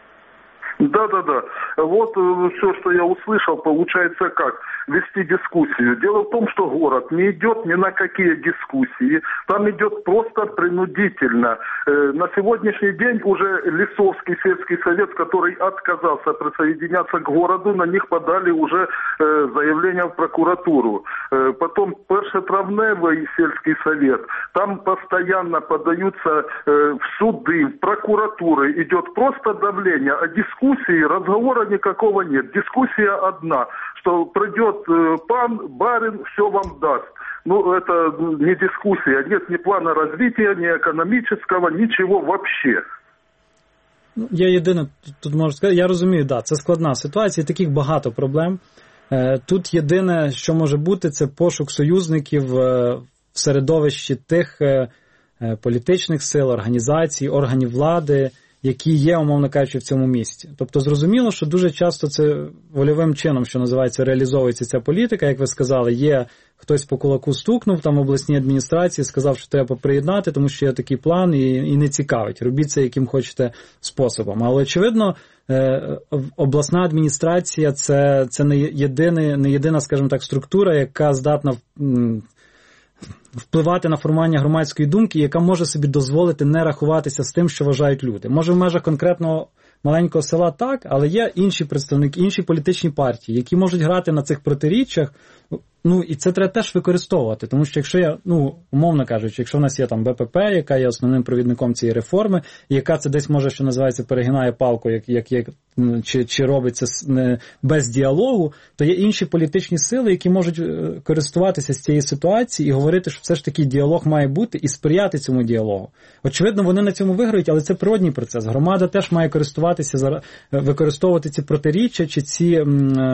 Да-да-да. Вот все, что я услышал, получается как? Вести дискуссию. Дело в том, что город не идет ни на какие дискуссии. Там идет просто принудительно. На сегодняшний день уже Лисовский сельский совет, который отказался присоединяться к городу, на них подали уже заявление в прокуратуру. Потом Першотравневый сельский совет. Там постоянно подаются в суды, в прокуратуры. Идет просто давление. А дискуссии, разговора никакого нет. Дискуссия одна, что придет пан, барин, все вам даст. Ну, это не дискуссия, нет ни плана развития, ни экономического, ничего вообще. Я єдине тут можу сказати, я розумію, да, це складна ситуація, таких багато проблем. Тут єдине, що може бути, це пошук союзників в середовищі тих політичних сил, організацій, органів влади, які є, умовно кажучи, в цьому місті. Тобто зрозуміло, що дуже часто це вольовим чином, що називається, реалізовується ця політика, як ви сказали, є хтось по кулаку стукнув, там в обласній адміністрації, сказав, що треба приєднати, тому що є такий план і, і не цікавить. Робіть це яким хочете способом. Але, очевидно, обласна адміністрація це, це не, єдине, не єдина, скажімо так, структура, яка здатна впливати на формування громадської думки, яка може собі дозволити не рахуватися з тим, що вважають люди. Може, в межах конкретного маленького села так, але є інші представники, інші політичні партії, які можуть грати на цих протиріччях. Ну, і це треба теж використовувати, тому що якщо я, ну, умовно кажучи, якщо в нас є там Бе Пе Пе, яка є основним провідником цієї реформи, і яка це десь може, що називається, перегинає палку, як, як, як, чи, чи робиться без діалогу, то є інші політичні сили, які можуть користуватися з цієї ситуації і говорити, що все ж таки діалог має бути і сприяти цьому діалогу. Очевидно, вони на цьому виграють, але це природній процес. Громада теж має користуватися, використовувати ці протиріччя чи ці,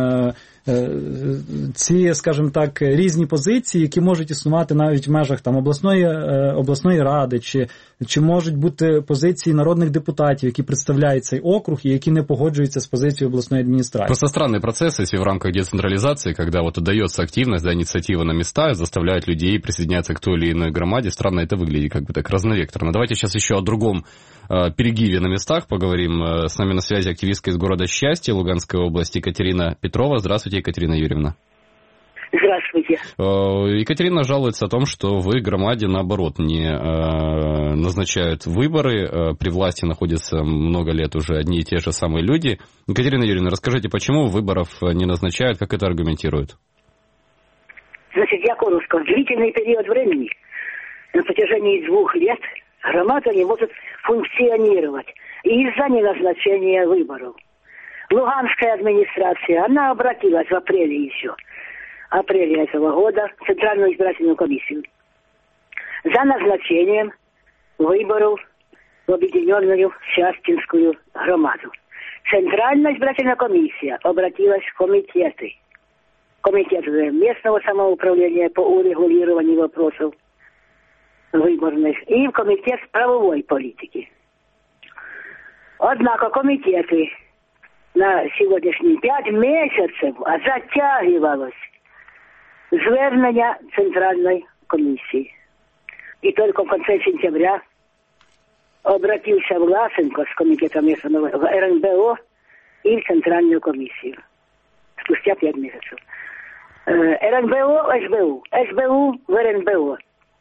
ці, скажімо так, різні позиції, які можуть існувати навіть в межах там обласної, обласної ради, чи, чи можуть бути позиції народних депутатів, які представляють цей округ і які не погоджуються з позицією обласної адміністрації. Просто странный процесс, если в рамках децентрализации, когда вот отдается активность, да, инициатива на места, заставляют людей присоединяться к той или иной громаде, странно это выглядит, как бы так разновекторно. Давайте сейчас еще о другом э, перегибе на местах поговорим. С нами на связи активистка из города Счастье Луганской области Екатерина Петрова. Здравствуйте, Екатерина Юрьевна. Здравствуйте. Екатерина жалуется о том, что в их громаде, наоборот, не э, назначают выборы. Э, при власти находятся много лет уже одни и те же самые люди. Екатерина Юрьевна, расскажите, почему выборов не назначают, как это аргументируют? Значит, я коротко. Длительный период времени, на протяжении двух лет, громада не может функционировать из-за неназначения выборов. Луганская администрация, она обратилась в апреле еще, апреле этого года, в Центральную избирательную комиссию за назначением выборов в объединенную Счастинскую громаду. Центральная избирательная комиссия обратилась в комитеты. Комитет местного самоуправления по урегулированию вопросов выборных и в комитет правовой политики. Однако комитеты на сегодняшний пять месяцев затягивалось звернення Центральной комиссии. И только в конце сентября обратился Власенко с комитета местного в эр эн бэ о и в Центральную комиссию. Спустя пять месяцев. эр эн бэ о, эс бэ у. эс бэ у в эр эн бэ о.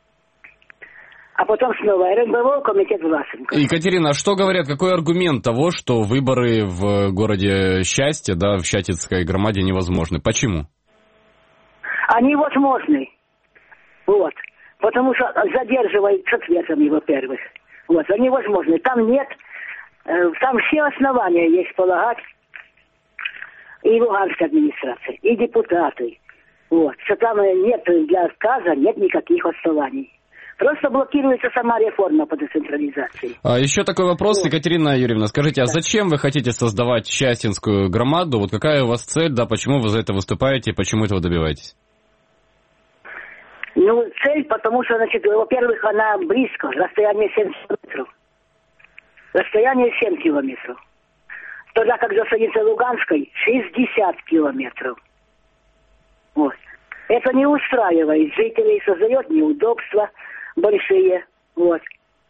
А потом снова эр эн бэ о, комитет Власенко. Екатерина, а что говорят, какой аргумент того, что выборы в городе Счастье, да, в Счастьевской громаде невозможны? Почему? Они возможны. Вот. Потому что задерживают с ответами, во-первых. Вот, они возможны. Там нет, э, там все основания есть полагать и Луганской администрации, и депутаты. Вот, что там нет для отказа, нет никаких оснований. Просто блокируется сама реформа по децентрализации. А еще такой вопрос, вот. Екатерина Юрьевна, скажите, а да. зачем вы хотите создавать Счастинскую громаду? Вот какая у вас цель, да, почему вы за это выступаете, почему этого добиваетесь? Ну, цель, потому что, значит, во-первых, она близко, расстояние семь километров. Расстояние семь километров. Тогда, как за станицей Луганской, шестьдесят километров. Вот. Это не устраивает жителей, создает неудобства большие. Вот.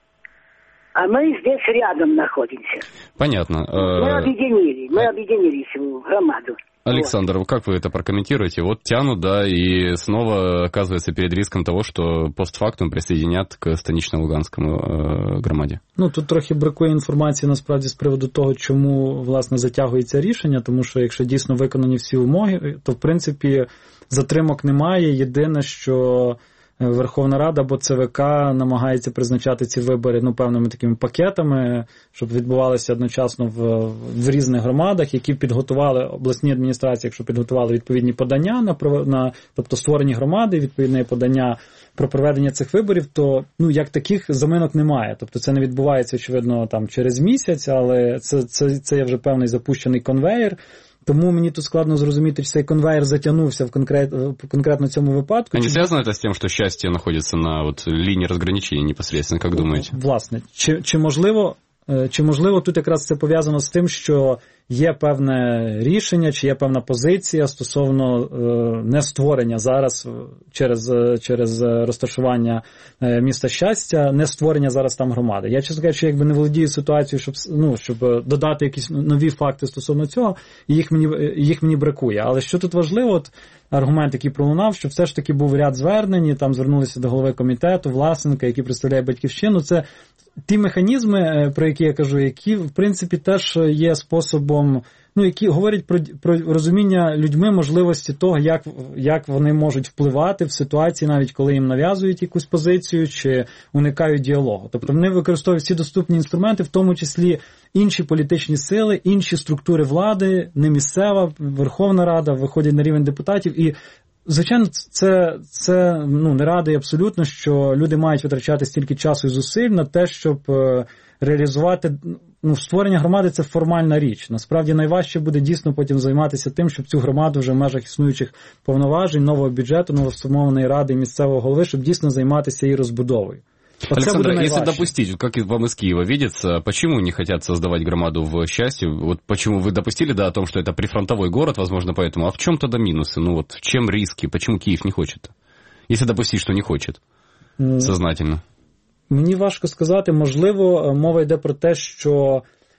А мы здесь рядом находимся. Понятно. Мы объединили, мы объединились в громаду. Александр, вот. Как вы это прокомментируете? Вот тянут, да, и снова оказывается перед риском того, що постфактум присоединять к станично-луганському е, громаді. Ну, тут трохи бракує інформації, насправді, з приводу того, чому, власне, затягується рішення, тому що, якщо дійсно виконані всі умови, то, в принципі, затримок немає. Єдине, що Верховна Рада або це ве ка намагається призначати ці вибори, ну, певними такими пакетами, щоб відбувалися одночасно в, в різних громадах, які підготували обласні адміністрації, якщо підготували відповідні подання на, на тобто створені громади, відповідне подання про проведення цих виборів, то, ну, як таких заминок немає. Тобто це не відбувається, очевидно, там через місяць, але це, це, це є вже певний запущений конвейер. Тому мені тут складно зрозуміти, чи цей конвейер затягнувся в конкрет, в конкретно цьому випадку. А не зв'язано це з тим, що Счастье знаходиться на от, лінії розграничення непосредственно, як думаєте? Власне, чи, чи, можливо, чи можливо тут якраз це пов'язано з тим, що є певне рішення, чи є певна позиція стосовно е, не створення зараз через, через розташування е, міста Щастя, не створення зараз там громади. Я, чесно кажучи, якби не володію ситуацією, щоб, ну, щоб додати якісь нові факти стосовно цього, і їх мені, їх мені бракує. Але що тут важливо, от аргумент, який пролунав, що все ж таки був ряд звернень, там звернулися до голови комітету, Власенка, який представляє Батьківщину. Це ті механізми, про які я кажу, які, в принципі, теж є способом, ну, які говорять про, про розуміння людьми можливості того, як, як вони можуть впливати в ситуації, навіть коли їм нав'язують якусь позицію чи уникають діалогу. Тобто вони використовують всі доступні інструменти, в тому числі інші політичні сили, інші структури влади, не місцева, Верховна Рада, виходять на рівень депутатів. І звичайно, це, це ну, не радує абсолютно, що люди мають витрачати стільки часу і зусиль на те, щоб реалізувати, ну, створення громади – це формальна річ. Насправді найважче буде дійсно потім займатися тим, щоб цю громаду вже в межах існуючих повноважень, нового бюджету, новосформованої ради і місцевого голови, щоб дійсно займатися її розбудовою. Александр, если допустить, как вам из Киева видится, почему не хотят создавать громаду в Счастье? Вот почему вы допустили, да, о том, что это прифронтовой город, возможно, поэтому. А в чем тогда минусы? Ну вот, в чем риски? Почему Киев не хочет? Если допустить, что не хочет сознательно. Мені важко сказати. Можливо, мова йде про те, що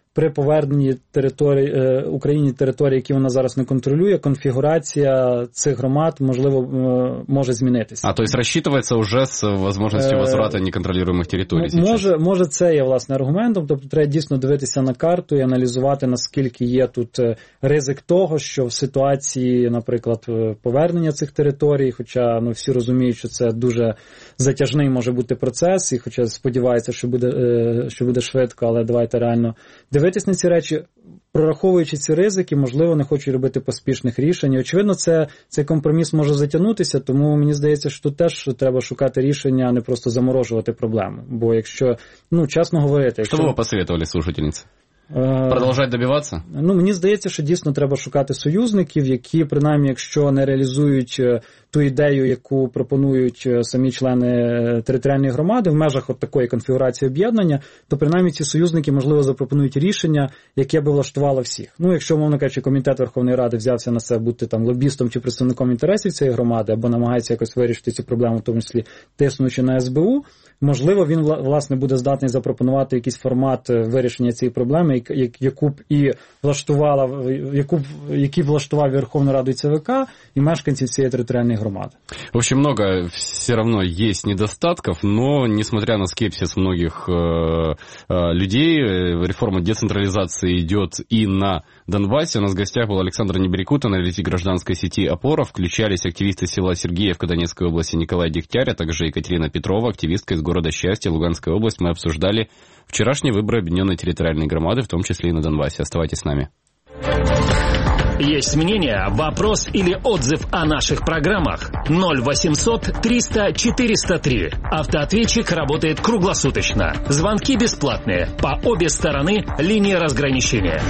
при поверненні території, е, Україні території, які вона зараз не контролює, конфігурація цих громад, можливо, е, може змінитися. А, то есть рассчитывается уже с возможностью возврата неконтролируемых территорий е, сейчас? Може, може, це є, власне, аргументом. Тобто треба дійсно дивитися на карту і аналізувати, наскільки є тут ризик того, що в ситуації, наприклад, повернення цих територій, хоча ну, всі розуміють, що це дуже затяжний може бути процес, і хоча сподіваються, що буде, е, що буде швидко, але давайте реально дивитись на ці речі, прораховуючи ці ризики, можливо, не хочуть робити поспішних рішень. І, очевидно, це, цей компроміс може затягнутися, тому мені здається, що тут теж треба шукати рішення, а не просто заморожувати проблему. Бо якщо, ну, чесно говорити... Якщо... Що ви посоветували, слушательниці? Продовжать добиватися? Ну, мені здається, що дійсно треба шукати союзників, які, принаймні, якщо не реалізують ту ідею, яку пропонують самі члени територіальної громади в межах от такої конфігурації об'єднання, то, принаймні, ці союзники, можливо, запропонують рішення, яке би влаштувало всіх. Ну, якщо, мовно кажучи, комітет Верховної Ради взявся на себе бути там лобістом чи представником інтересів цієї громади, або намагається якось вирішити цю проблему, в тому числі тиснучи на ес бе у, можливо, він, власне, буде здатний запропонувати якийсь формат вирішення цієї проблеми, яку б і влаштувала, яку б, який б влаштував Верховну Раду і це ве ка, і мешканців цієї територіальної громади. В общем, много все равно есть недостатков, но, несмотря на скепсис многих э, э, людей, реформа децентрализации идет и на Донбассе. У нас в гостях был Александр Неберекут, аналитик гражданской сети «Опора». Включались активисты села Сергеевка Донецкой области Николай Дегтярь, а также Екатерина Петрова, активистка из города Счастье, Луганская область. Мы обсуждали вчерашние выборы объединенной территориальной громады, в том числе и на Донбассе. Оставайтесь с нами. Есть мнение, вопрос или отзыв о наших программах? ноль восемьсот триста четыреста три. Автоответчик работает круглосуточно. Звонки бесплатные. По обе стороны линии разграничения.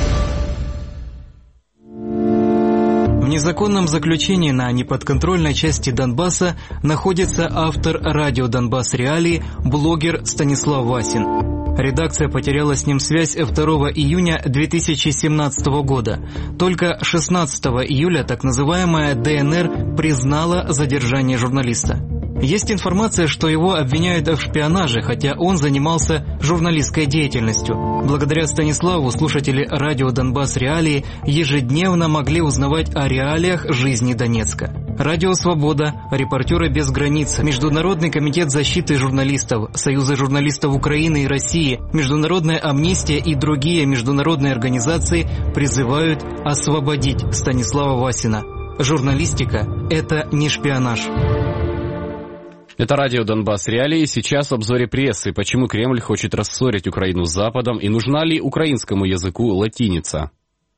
В незаконном заключении на неподконтрольной части Донбасса находится автор радио «Донбасс Реалии», блогер Станислав Васин. Редакция потеряла с ним связь второго июня две тысячи семнадцатого года. Только шестнадцатого июля так называемая дэ эн эр признала задержание журналиста. Есть информация, что его обвиняют в шпионаже, хотя он занимался журналистской деятельностью. Благодаря Станиславу слушатели радио «Донбасс Реалии» ежедневно могли узнавать о реалиях жизни Донецка. Радио «Свобода», «Репортеры без границ», Международный комитет защиты журналистов, Союзы журналистов Украины и России, Международная амнистия и другие международные организации призывают освободить Станислава Васина. Журналистика – это не шпионаж. Это радио «Донбасс Реалии». Сейчас в обзоре прессы. Почему Кремль хочет рассорить Украину с Западом и нужна ли украинскому языку латиница?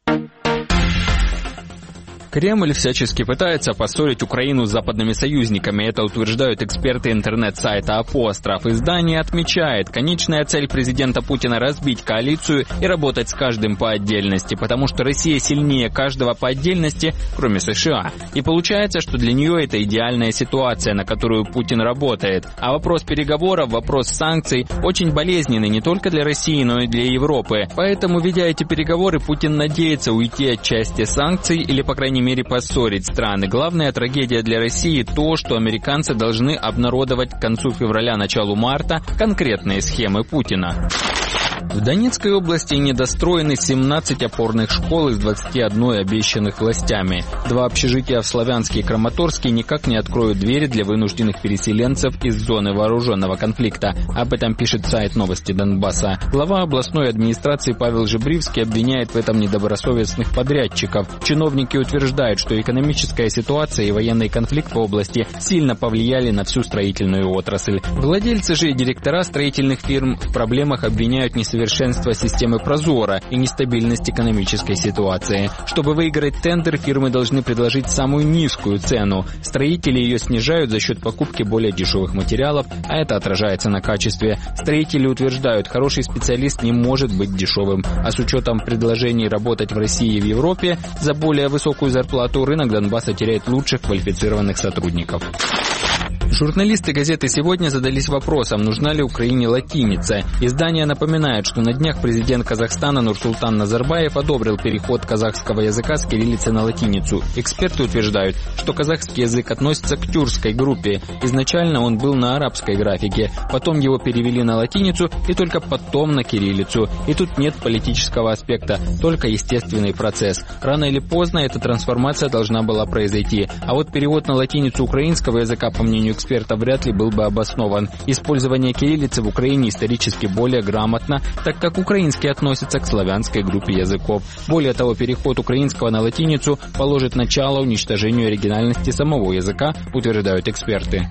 Кремль всячески пытается поссорить Украину с западными союзниками. Это утверждают эксперты интернет-сайта «Апостроф». Издание отмечает, конечная цель президента Путина – разбить коалицию и работать с каждым по отдельности, потому что Россия сильнее каждого по отдельности, кроме США. И получается, что для нее это идеальная ситуация, на которую Путин работает. А вопрос переговоров, вопрос санкций очень болезненный не только для России, но и для Европы. Поэтому, ведя эти переговоры, Путин надеется уйти от части санкций или, по крайней мере, поссорить страны. Главная трагедия для России то, что американцы должны обнародовать к концу февраля, началу марта конкретные схемы Путина. В Донецкой области недостроены семнадцать опорных школ из двадцати одной обещанных властями. Два общежития в Славянске и Краматорске никак не откроют двери для вынужденных переселенцев из зоны вооруженного конфликта. Об этом пишет сайт «Новости Донбасса». Глава областной администрации Павел Жебривский обвиняет в этом недобросовестных подрядчиков. Чиновники утверждают, что экономическая ситуация и военный конфликт в области сильно повлияли на всю строительную отрасль. Владельцы же и директора строительных фирм в проблемах обвиняют несовершенство системы Прозора и нестабильность экономической ситуации. Чтобы выиграть тендер, фирмы должны предложить самую низкую цену. Строители ее снижают за счет покупки более дешевых материалов, а это отражается на качестве. Строители утверждают, хороший специалист не может быть дешевым. А с учетом предложений работать в России и в Европе за более высокую зарплату рынок Донбасса теряет лучших квалифицированных сотрудников. Журналисты газеты «Сегодня» задались вопросом, нужна ли Украине латиница. Издание напоминает, что на днях президент Казахстана Нурсултан Назарбаев одобрил переход казахского языка с кириллицы на латиницу. Эксперты утверждают, что казахский язык относится к тюркской группе. Изначально он был на арабской графике, потом его перевели на латиницу и только потом на кириллицу. И тут нет политического аспекта, только естественный процесс. Рано или поздно эта трансформация должна была произойти. А вот перевод на латиницу украинского языка, по мнению эксперта, вряд ли был бы обоснован. Использование кириллицы в Украине исторически более грамотно, так как украинский относится к славянской группе языков. Более того, переход украинского на латиницу положит начало уничтожению оригинальности самого языка, утверждают эксперты.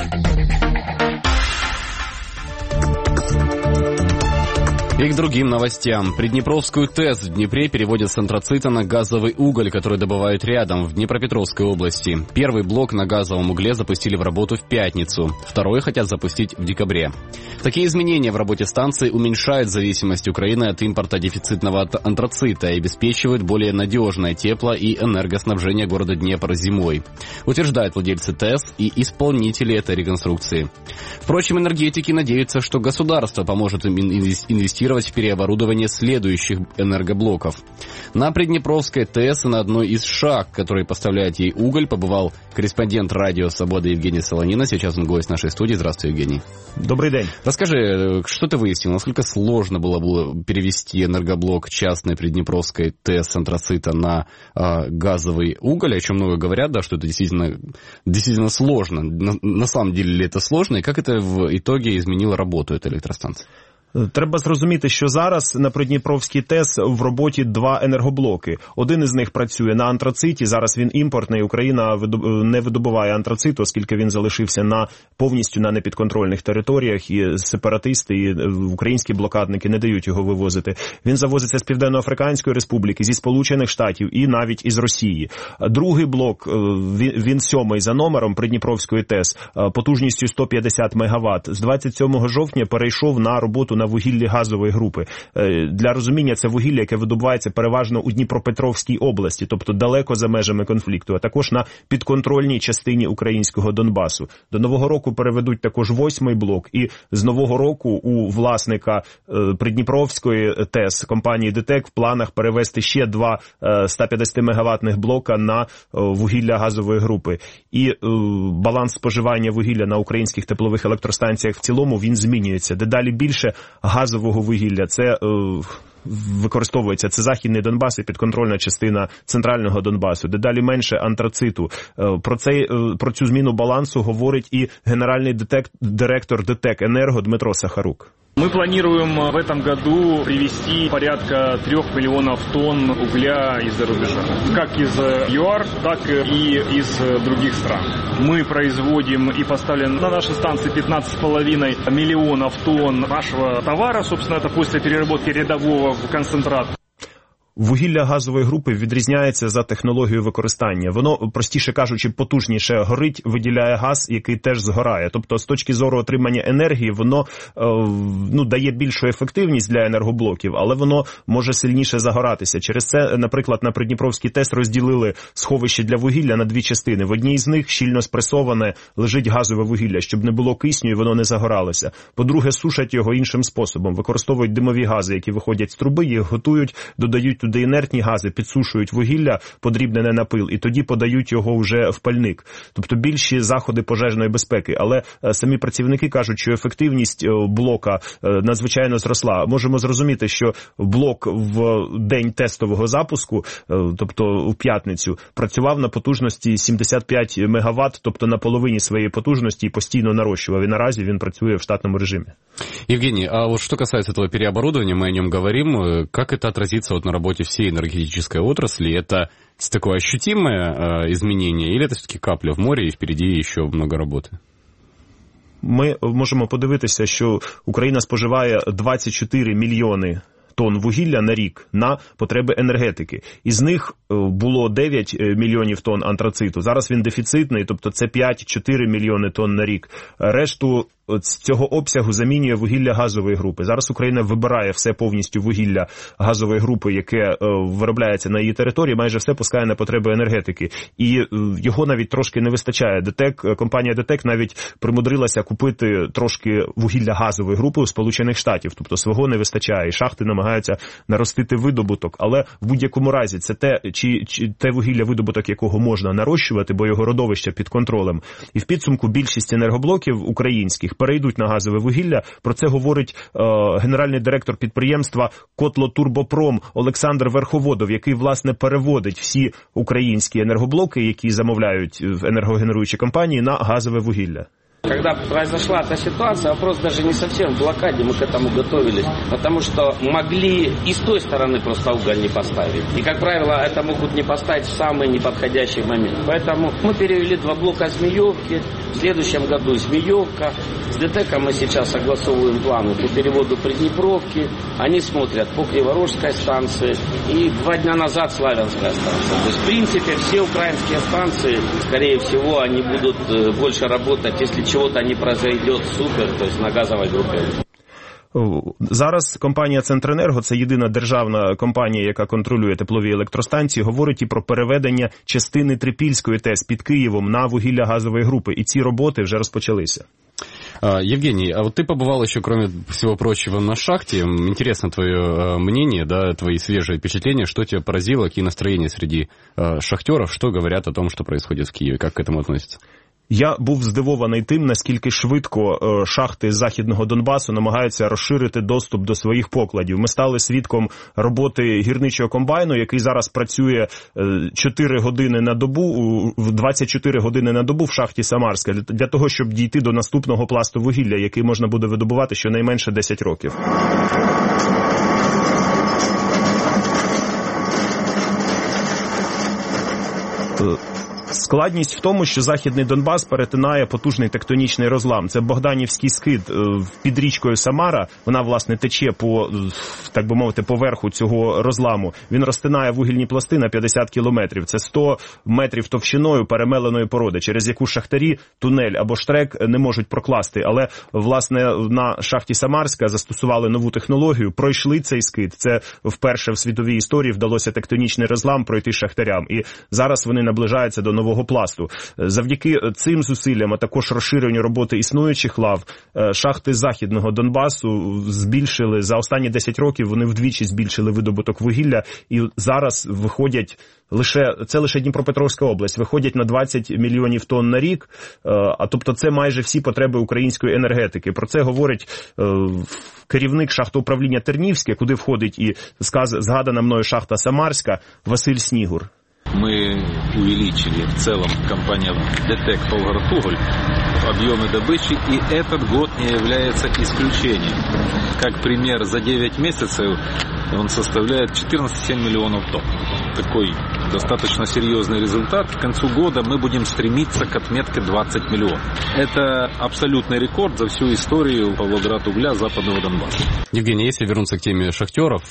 И к другим новостям. Приднепровскую ТЭС в Днепре переводят с антрацита на газовый уголь, который добывают рядом, в Днепропетровской области. Первый блок на газовом угле запустили в работу в пятницу. Второй хотят запустить в декабре. Такие изменения в работе станции уменьшают зависимость Украины от импорта дефицитного антрацита и обеспечивают более надежное тепло- и энергоснабжение города Днепр зимой, утверждают владельцы ТЭС и исполнители этой реконструкции. Впрочем, энергетики надеются, что государство поможет им инвестировать в переоборудование следующих энергоблоков. На Приднепровской ТЭС и на одной из шахт, которые поставляют ей уголь, побывал корреспондент радио «Свобода» Евгений Солонина. Сейчас он гость нашей студии. Здравствуй, Евгений. Добрый день. Расскажи, что ты выяснил? Насколько сложно было, было перевести энергоблок частной Приднепровской ТЭС с антрацита на э, газовый уголь, о чем много говорят, да, что это действительно, действительно сложно. На, на самом деле ли это сложно? И как это в итоге изменило работу этой электростанции? Треба зрозуміти, що зараз на Придніпровській ТЕС в роботі два енергоблоки. Один із них працює на антрациті, зараз він імпортний, Україна не видобуває антрациту, оскільки він залишився на повністю на непідконтрольних територіях, і сепаратисти, і українські блокадники не дають його вивозити. Він завозиться з Південно-Африканської Республіки, зі Сполучених Штатів і навіть із Росії. Другий блок, він сьомий за номером Придніпровської ТЕС, потужністю сто п'ятдесят мегаватт, з двадцять сьомого жовтня перейшов на роботу на вугіллі газової групи. Для розуміння, це вугілля, яке видобувається переважно у Дніпропетровській області, тобто далеко за межами конфлікту, а також на підконтрольній частині українського Донбасу. До Нового року переведуть також восьмий блок, і з Нового року у власника Придніпровської ТЕС, компанії ДТЕК, в планах перевести ще два сто п'ятдесят мегаваттних блока на вугілля газової групи. І баланс споживання вугілля на українських теплових електростанціях в цілому, він змінюється. Дедалі більше газового вугілля, це е, використовується, це Західний Донбас і підконтрольна частина Центрального Донбасу, дедалі менше антрациту. Е, про, цей, е, про цю зміну балансу говорить і генеральний детек, директор ДТЕК «Енерго» Дмитро Сахарук. Мы планируем в этом году привезти порядка трех миллионов тонн угля из-за рубежа. Как из ЮАР, так и из других стран. Мы производим и поставим на наши станции пятнадцать с половиной миллионов тонн нашего товара. Собственно, это после переработки рядового в концентрат. Вугілля газової групи відрізняється за технологією використання. Воно, простіше кажучи, потужніше горить, виділяє газ, який теж згорає. Тобто, з точки зору отримання енергії, воно е, ну, дає більшу ефективність для енергоблоків, але воно може сильніше загоратися. Через це, наприклад, на Придніпровській ТЕС розділили сховище для вугілля на дві частини. В одній з них щільно спресоване лежить газове вугілля, щоб не було кисню і воно не загоралося. По-друге, сушать його іншим способом. Використовують димові гази, які виходять з труби, їх готують, додають туди інертні гази, підсушують вугілля, подрібнене на пил, і тоді подають його вже в пальник. Тобто більші заходи пожежної безпеки. Але самі працівники кажуть, що ефективність блока надзвичайно зросла. Можемо зрозуміти, що блок в день тестового запуску, тобто у п'ятницю, працював на потужності сімдесят п'ять мегаватт, тобто на половині своєї потужності, і постійно нарощував. І наразі він працює в штатному режимі. Евгений, а вот что касается этого переоборудования, мы о нем говорим, как это отразится вот на работе всей энергетической отрасли? Это такое ощутимое э, изменение или это все-таки капля в море и впереди еще много работы? Ми можемо подивитися, що Україна споживає двадцять чотири мільйони тонн вугілля на рік на потреби енергетики. Із них було дев'ять мільйонів тонн антрациту. Зараз він дефіцитний, тобто це п'ять-чотири мільйони тонн на рік. Решту з цього обсягу замінює вугілля газової групи. Зараз Україна вибирає все повністю вугілля газової групи, яке виробляється на її території, майже все пускає на потреби енергетики. І його навіть трошки не вистачає. ДТЕК, компанія ДТЕК навіть примудрилася купити трошки вугілля газової групи у Сполучених Штатів. Тобто свого не вистачає. І шахти намагаються наростити видобуток. Але в будь-якому разі це те, чи, чи те вугілля, видобуток якого можна нарощувати, бо його родовища під контролем. І в підсумку більшість енергоблоків українських перейдуть на газове вугілля. Про це говорить е, генеральний директор підприємства «Котлотурбопром» Олександр Верховодов, який, власне, переводить всі українські енергоблоки, які замовляють в енергогенеруючі компанії, на газове вугілля. Когда произошла эта ситуация, вопрос даже не совсем в блокаде, мы к этому готовились, потому что могли и с той стороны просто уголь не поставить. И, как правило, это могут не поставить в самый неподходящий момент. Поэтому мы перевели два блока Змеевки, в следующем году Змеевка. С ДТЭКом мы сейчас согласовываем планы по переводу Приднепровки. Они смотрят по Криворожской станции и два дня назад Славянская станция. То есть, в принципе, все украинские станции, скорее всего, они будут больше работать, если чего-то не произойдет супер, то есть на газовой группе. Зараз компанія «Центренерго», це єдина державна компанія, яка контролює теплові електростанції, говорить і про переведення частини Трипільської ТЕС під Києвом на вугілля газової групи. І ці роботи вже розпочалися. Евгений, а вот ты побывал еще, кроме всего прочего, на шахте. Интересно твое мнение, да, твои свежие впечатления. Что тебя поразило, какие настроения среди шахтеров, что говорят о том, что происходит в Киеве, как к этому относятся? Я був здивований тим, наскільки швидко шахти Західного Донбасу намагаються розширити доступ до своїх покладів. Ми стали свідком роботи гірничого комбайну, який зараз працює чотири години на добу, двадцять чотири години на добу в шахті Самарська, для того, щоб дійти до наступного пласту вугілля, який можна буде видобувати щонайменше десять років. Складність в тому, що Західний Донбас перетинає потужний тектонічний розлам. Це Богданівський скид під річкою Самара. Вона, власне, тече по, так би мовити, поверху цього розламу. Він розтинає вугільні пласти на п'ятдесят кілометрів. Це сто метрів товщиною перемеленої породи, через яку шахтарі тунель або штрек не можуть прокласти. Але, власне, на шахті Самарська застосували нову технологію, пройшли цей скид. Це вперше в світовій історії вдалося тектонічний розлам пройти шахтарям. І зараз вони наближаються до нового пласту. Завдяки цим зусиллям, а також розширенню роботи існуючих лав, шахти Західного Донбасу збільшили, за останні десять років вони вдвічі збільшили видобуток вугілля, і зараз виходять лише, це лише Дніпропетровська область, виходять на двадцять мільйонів тонн на рік, а тобто це майже всі потреби української енергетики. Про це говорить керівник шахтоуправління Тернівське, куди входить і згадана мною шахта Самарська, Василь Снігур. Мы увеличили в целом компания ДТЭК Болград-Уголь объемы добычи, и этот год не является исключением. Как пример, за девять месяцев он составляет четырнадцать целых семь десятых миллионов тонн. Такой достаточно серьезный результат. К концу года мы будем стремиться к отметке двадцать миллионов. Это абсолютный рекорд за всю историю Павлоград-Угля Западного Донбасса. Евгений, если вернуться к теме шахтеров,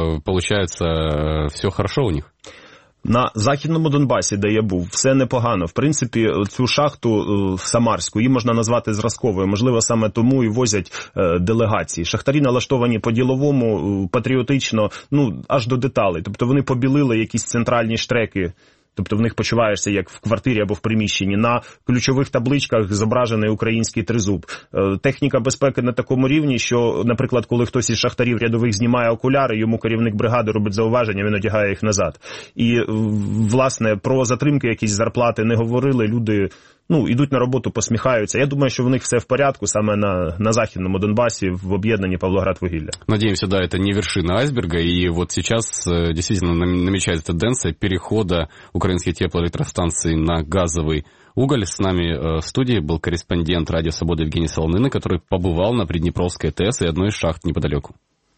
получается, все хорошо у них? На Західному Донбасі, де я був, все непогано. В принципі, цю шахту Самарську, її можна назвати зразковою. Можливо, саме тому і возять делегації. Шахтарі налаштовані по-діловому, патріотично, ну, аж до деталей. Тобто вони побілили якісь центральні штреки. Тобто в них почуваєшся як в квартирі або в приміщенні. На ключових табличках зображений український тризуб. Техніка безпеки на такому рівні, що, наприклад, коли хтось із шахтарів рядових знімає окуляри, йому керівник бригади робить зауваження, він одягає їх назад. І, власне, про затримки якісь зарплати не говорили, люди, ну, йдуть на роботу, посміхаються. Я думаю, що в них все в порядку саме на, на Західному Донбасі в об'єднанні Павлоград-Вугілля. Надеемся, да, это не вершина айсберга, и вот сейчас действительно намечается тенденция перехода украинских теплоэлектростанций на газовый уголь. С нами в студии был корреспондент «Радио Свобода» Евгений Соломина, который побывал на Приднепровской ТЭС и одной из шахт неподалеку.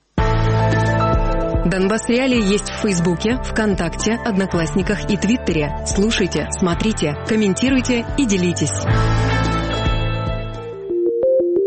Донбасс Реалии есть в Фейсбуке, ВКонтакте, Одноклассниках и Твиттере. Слушайте, смотрите, комментируйте и делитесь.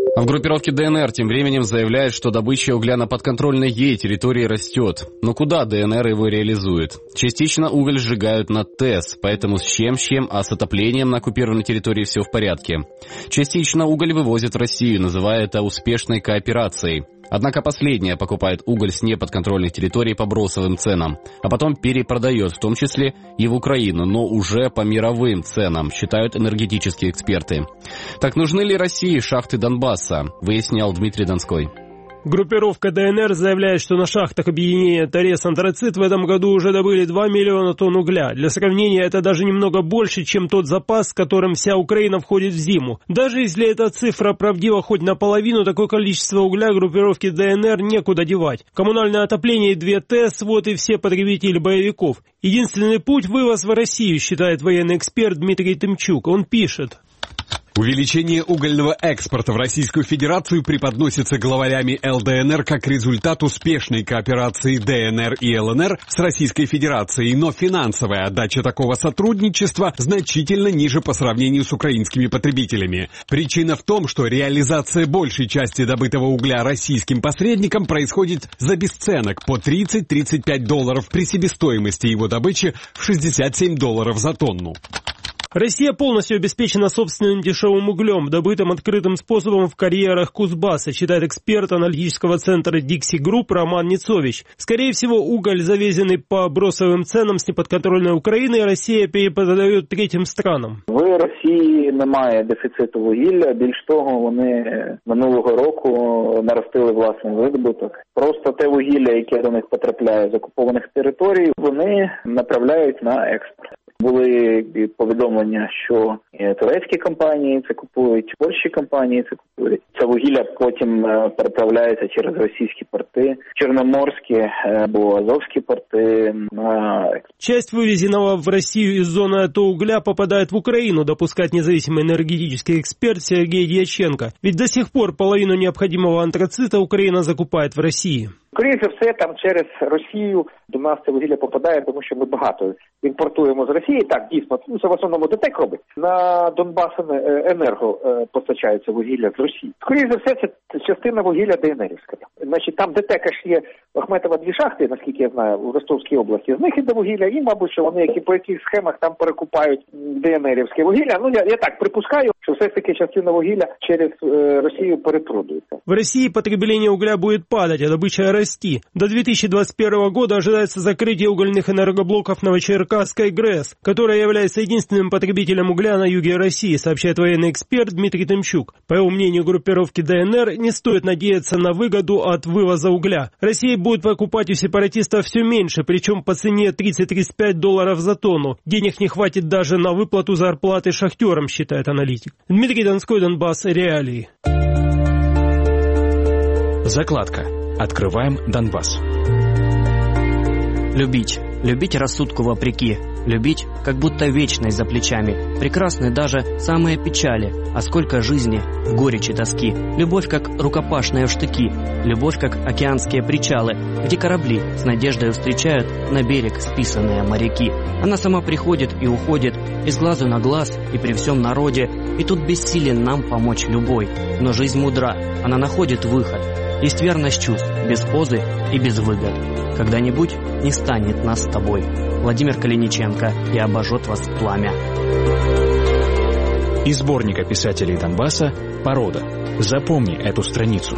А в группировке ДНР тем временем заявляют, что добыча угля на подконтрольной ей территории растет. Но куда ДНР его реализует? Частично уголь сжигают на ТЭС, поэтому с чем с чем, а с отоплением на оккупированной территории все в порядке. Частично уголь вывозят в Россию, называя это успешной кооперацией. Однако последняя покупает уголь с неподконтрольных территорий по бросовым ценам, а потом перепродает, в том числе и в Украину, но уже по мировым ценам, считают энергетические эксперты. Так нужны ли России шахты Донбасса, выяснял Дмитрий Донской. Группировка ДНР заявляет, что на шахтах объединения Торез-Антрацит в этом году уже добыли два миллиона тонн угля. Для сравнения, это даже немного больше, чем тот запас, с которым вся Украина входит в зиму. Даже если эта цифра правдива хоть наполовину, такое количество угля группировке ДНР некуда девать. Коммунальное отопление и две ТЭС, вот и все потребители боевиков. Единственный путь – вывоз в Россию, считает военный эксперт Дмитрий Тымчук. Он пишет. Увеличение угольного экспорта в Российскую Федерацию преподносится главарями ЛДНР как результат успешной кооперации ДНР и ЛНР с Российской Федерацией, но финансовая отдача такого сотрудничества значительно ниже по сравнению с украинскими потребителями. Причина в том, что реализация большей части добытого угля российским посредникам происходит за бесценок по тридцать - тридцать пять долларов при себестоимости его добычи в шестьдесят семь долларов за тонну. Россия полностью обеспечена собственным дешевым углем, добытым открытым способом в карьерах Кузбасса, считает эксперт аналитического центра Dixie Group Роман Ницович. Скорее всего, уголь, завезенный по бросовым ценам с неподконтрольной Украины, Россия перепродает третім странам. В Росії немає дефіциту вугілля, більш того, вони минулого року наростили власний видобуток. Просто те вугілля, яке до них потрапляє з окупованих територій, вони направляють на експорт. Були повідомлення, що турецькі компанії це купують, польські компанії це купують. Це вугілля потім переправляється через російські порти, чорноморські або азовські порти на експорт. Часть вывезенного в Россию из зоны АТО угля попадает в Украину, допускает независимый энергетический эксперт Сергей Дьяченко. Ведь до сих пор половину необходимого антрацита Украина закупает в России. Скоріше за все, там через Росію до нас це вугілля попадає, тому що ми багато імпортуємо з Росії. Так, дійсно, ну, це в основному ДТЕК робить. На Донбас енерго постачається вугілля з Росії. Скоріше за все, це частина вугілля ДНРівська. Значить, там ДТЕКа ж є Ахметова дві шахти, наскільки я знаю, в Ростовській області. З них іде вугілля, і, мабуть, що вони які по яких схемах там перекупають ДНРівське вугілля. Ну, я, я так припускаю, що все ж таки частина вугілля через е, Росію перепродується. В России потребление угля будет падать, а добыча расти. До две тысячи двадцать первого года ожидается закрытие угольных энергоблоков Новочеркасской ГРЭС, которая является единственным потребителем угля на юге России, сообщает военный эксперт Дмитрий Тымчук. По его мнению, группировки ДНР не стоит надеяться на выгоду от вывоза угля. Россия будет покупать у сепаратистов все меньше, причем по цене тридцать - тридцать пять долларов за тонну. Денег не хватит даже на выплату зарплаты шахтерам, считает аналитик. Дмитрий Донской, Донбасс, реалии. Закладка. Открываем Донбасс. Любить. Любить рассудку вопреки. Любить, как будто вечность за плечами. Прекрасны даже самые печали. А сколько жизни в горечи тоски. Любовь, как рукопашные штыки. Любовь, как океанские причалы, где корабли с надеждой встречают на берег списанные моряки. Она сама приходит и уходит, из глазу на глаз и при всем народе. И тут бессилен нам помочь любой. Но жизнь мудра, она находит выход. Есть верность чувств, без позы и без выгод. Когда-нибудь не станет нас с тобой. Владимир Калиниченко, и обожжет вас пламя. Из сборника писателей Донбасса «Порода». Запомни эту страницу.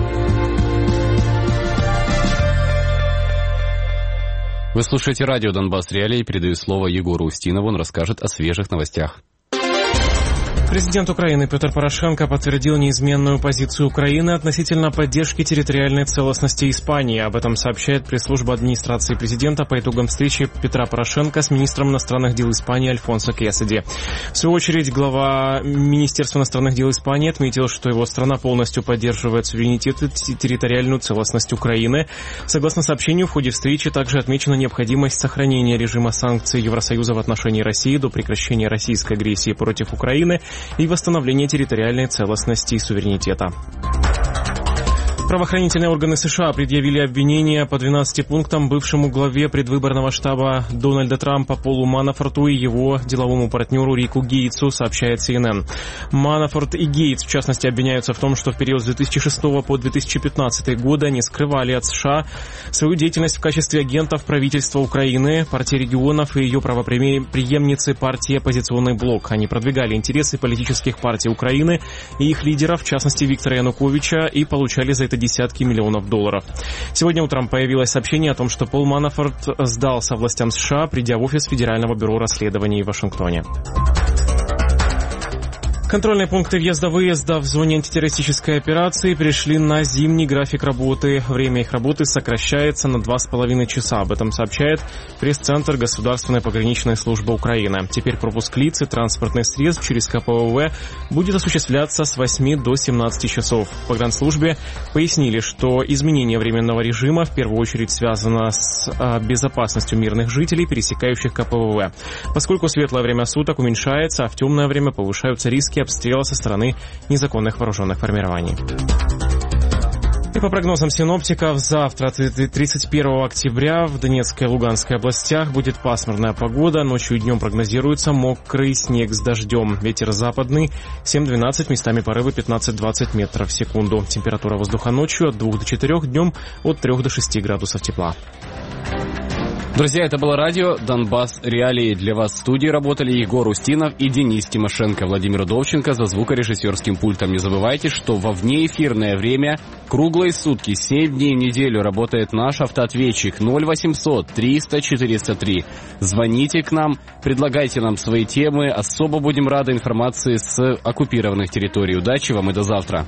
Вы слушаете радио «Донбасс Реалии». Передаю слово Егору Устинову. Он расскажет о свежих новостях. Президент Украины Петр Порошенко подтвердил неизменную позицию Украины относительно поддержки территориальной целостности Испании. Об этом сообщает пресс-служба администрации президента по итогам встречи Петра Порошенко с министром иностранных дел Испании Альфонсо Кесади. В свою очередь, глава Министерства иностранных дел Испании отметил, что его страна полностью поддерживает суверенитет и территориальную целостность Украины. Согласно сообщению, в ходе встречи также отмечена необходимость сохранения режима санкций Евросоюза в отношении России до прекращения российской агрессии против Украины и восстановления территориальной целостности и суверенитета. Правоохранительные органы США предъявили обвинения по двенадцати пунктам бывшему главе предвыборного штаба Дональда Трампа Полу Манафорту и его деловому партнеру Рику Гейтсу, сообщает Си Эн Эн. Манафорт и Гейтс, в частности, обвиняются в том, что в период с две тысячи шестого по две тысячи пятнадцатый годы они скрывали от США свою деятельность в качестве агентов правительства Украины, партии регионов и ее правопреемницы партии «Оппозиционный блок». Они продвигали интересы политических партий Украины и их лидеров, в частности Виктора Януковича, и получали за это десятки миллионов долларов. Сегодня утром появилось сообщение о том, что Пол Манафорт сдался властям США, придя в офис Федерального бюро расследований в Вашингтоне. Контрольные пункты въезда-выезда в зоне антитеррористической операции перешли на зимний график работы. Время их работы сокращается на два с половиной часа. Об этом сообщает пресс-центр Государственной пограничной службы Украины. Теперь пропуск лиц и транспортных средств через ка пэ вэ вэ будет осуществляться с восьми до семнадцати часов. В погранслужбе пояснили, что изменение временного режима в первую очередь связано с а, безопасностью мирных жителей, пересекающих ка пэ вэ вэ. Поскольку светлое время суток уменьшается, а в темное время повышаются риски обстрела со стороны незаконных вооруженных формирований. И по прогнозам синоптиков, завтра, тридцать первого октября, в Донецкой и Луганской областях будет пасмурная погода. Ночью и днем прогнозируется мокрый снег с дождем. Ветер западный семь-двенадцать, местами порывы пятнадцать-двадцать метров в секунду. Температура воздуха ночью от двух до четырёх, днем от трёх до шести градусов тепла. Друзья, это было радио «Донбасс Реалии». Для вас в студии работали Егор Устинов и Денис Тимошенко. Владимир Удовченко за звукорежиссерским пультом. Не забывайте, что во внеэфирное время круглые сутки, семь дней в неделю работает наш автоответчик ноль восемьсот триста четыреста три. Звоните к нам, предлагайте нам свои темы. Особо будем рады информации с оккупированных территорий. Удачи вам и до завтра.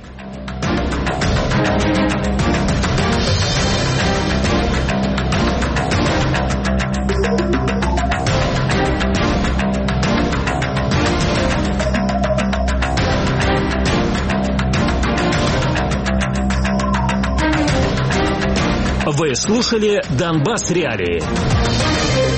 Вы слушали «Донбасс Реалии».